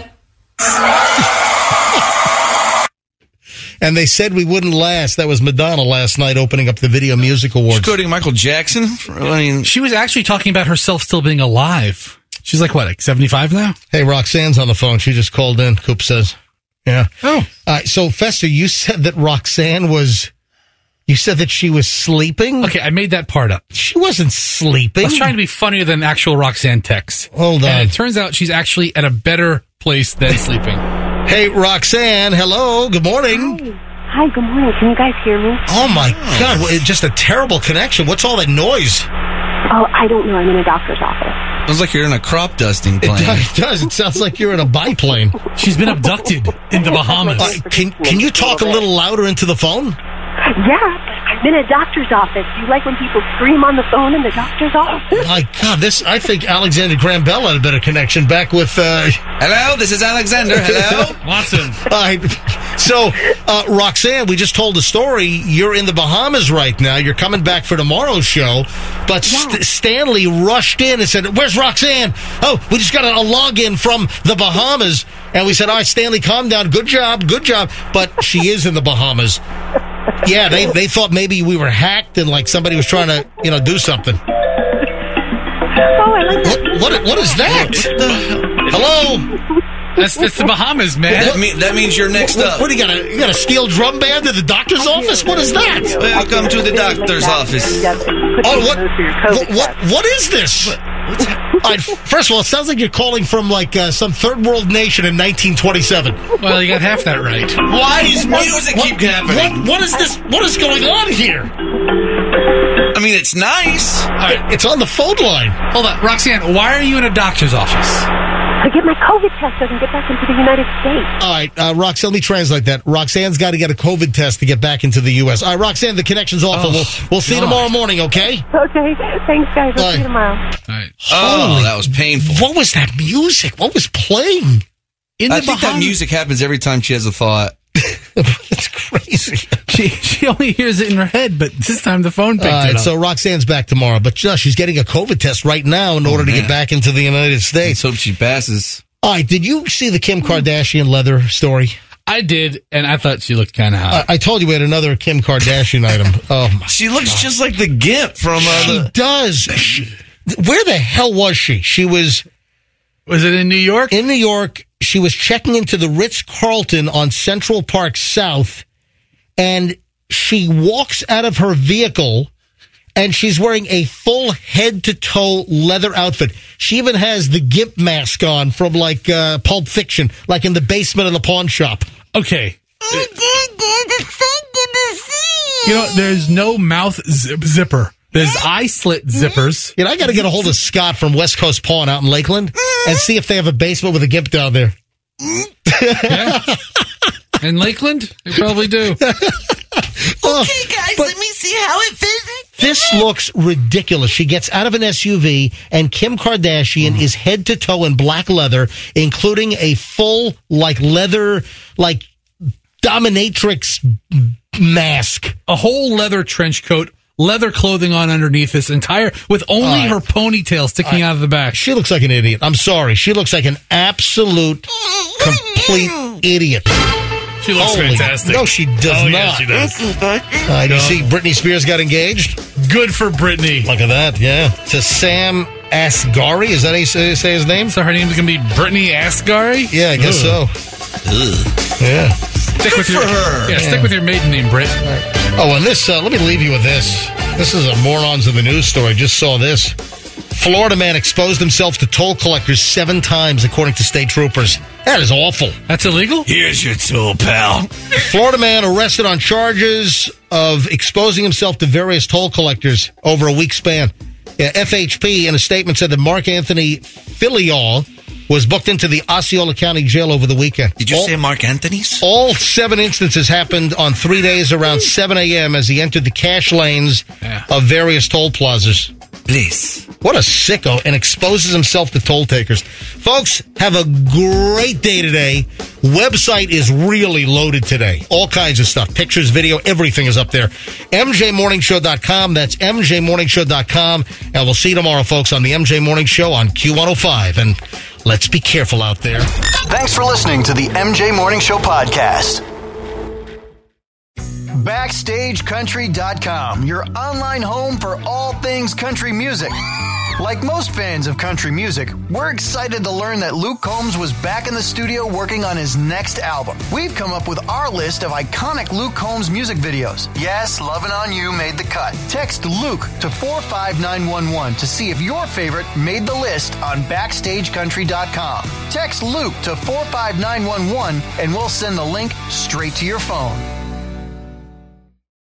And they said we wouldn't last. That was Madonna last night opening up the Video Music Awards. Quoting Michael Jackson. I mean, She was actually talking about herself still being alive. She's like, what, like seventy-five now? Hey, Roxanne's on the phone. She just called in, Coop says. Yeah. Oh. All right, so, Fester, you said that Roxanne was... You said that she was sleeping? Okay, I made that part up. She wasn't sleeping. I was trying to be funnier than actual Roxanne text. Hold on. And it turns out she's actually at a better place than sleeping. Hey, Roxanne, hello, good morning. Hi, good morning. Can you guys hear me? Oh, my God, what- just a terrible connection. What's all that noise? Oh, I don't know. I'm in a doctor's office. sounds like you're in a crop dusting It plane. does, it does. It sounds like you're in a biplane. She's been abducted in the Bahamas. Uh, can, can you talk a little louder into the phone? Yeah, I'm in a doctor's office. Do you like when people scream on the phone in the doctor's office? My God, this, I think Alexander Graham Bell had a better connection back with, uh... Hello, this is Alexander. Hello. Watson. All right. So, uh, Roxanne, we just told the story. You're in the Bahamas right now. You're coming back for tomorrow's show. But St- Stanley rushed in and said, where's Roxanne? Oh, we just got a, a login from the Bahamas. And we said, all right, Stanley, calm down. Good job. Good job. But she is in the Bahamas. Yeah, they, they thought maybe we were hacked and like somebody was trying to, you know, do something. Oh, I like that. What, what, what is that? Hello? That's, that's the Bahamas, man. That, mean, that means you're next What, up. what, you got a, you got a steel drum band at the doctor's office? What is that? Welcome to the doctor's office. Oh, what, what, what, what is this? All right, first of all, it sounds like you're calling from like uh, some third world nation in nineteen twenty-seven. Well, you got half that right. Why does music What, keep happening? what, what is this? What is going on here? I mean, it's nice. All right, It's on the phone line. hold on. Roxanne, why are you in a doctor's office? To get my COVID test so I can get back into the United States. All right, uh, Roxanne, let me translate that. Roxanne's got to get a COVID test to get back into the U S. All right, Roxanne, the connection's off. Oh, we'll we'll see you God. tomorrow morning, okay? Okay, thanks, guys. I'll Bye. see you tomorrow. All right. Oh, Holy- that was painful. What was that music? What was playing? In I the think that Bahamas. music happens every time she has a thought. It's crazy. She, she only hears it in her head, but this time the phone picked All right, it up. so Roxanne's back tomorrow, but uh, she's getting a COVID test right now in order to man. get back into the United Let's States. hope she passes. All right, did you see the Kim Kardashian leather story? I did, and I thought she looked kind of hot. I, I told you we had another Kim Kardashian item. Oh, my. She looks just like the Gimp from uh, She the. does. She, where the hell was she? She was Was it in New York? in New York. She was checking into the Ritz-Carlton on Central Park South, and she walks out of her vehicle, and she's wearing a full head-to-toe leather outfit. She even has the Gimp mask on from, like, uh, Pulp Fiction, like in the basement of the pawn shop. Okay. You know, there's no mouth zip- zipper. There's eye slit zippers. You know, I got to get a hold of Scott from West Coast Pawn out in Lakeland and see if they have a basement with a Gimp down there. Yeah. In Lakeland? They probably do. Oh, Okay, guys, let me see how it fits. This looks ridiculous. She gets out of an S U V, and Kim Kardashian mm. is head to toe in black leather, including a full, like, leather, like, dominatrix mask. A whole leather trench coat, leather clothing on underneath this entire, with only uh, her ponytail sticking uh, out of the back. She looks like an idiot. I'm sorry. She looks like an absolute, complete idiot. She looks Holy, fantastic. No, she does oh, not. Yeah, she does. Uh, do you see Britney Spears got engaged? Good for Britney. Look at that, yeah. To Sam Asghari, is that how you say, say his name? So her name's going to be Britney Asghari? Yeah, I guess Ugh. so. Ugh. Yeah. Stick Good with for your, her. Yeah, Yeah. stick with your maiden name, Brit. Oh, and this, uh, let me leave you with this. This is a morons of the news story. Just saw this. Florida man exposed himself to toll collectors seven times, according to state troopers. That is awful. That's illegal? Here's your tool, pal. Florida man arrested on charges of exposing himself to various toll collectors over a week span. Yeah, F H P in a statement said that Mark Anthony Filial was booked into the Osceola County Jail over the weekend. Did you all, say Mark Anthony's? All seven instances happened on three days around seven a.m. as he entered the cash lanes yeah. of various toll plazas. Please. What a sicko, and exposes himself to toll takers. Folks, have a great day today. Website is really loaded today. All kinds of stuff. Pictures, video, everything is up there. M J morning show dot com. That's M J morning show dot com. And we'll see you tomorrow, folks, on the M J Morning Show on Q one oh five. And let's be careful out there. Thanks for listening to the M J Morning Show podcast. Backstage Country dot com, your online home for all things country music. Like most fans of country music, we're excited to learn that Luke Combs was back in the studio working on his next album. We've come up with our list of iconic Luke Combs music videos. Yes, Lovin' on You made the cut. Text Luke to four five nine one one to see if your favorite made the list on Backstage Country dot com. Text Luke to four five nine one one and we'll send the link straight to your phone.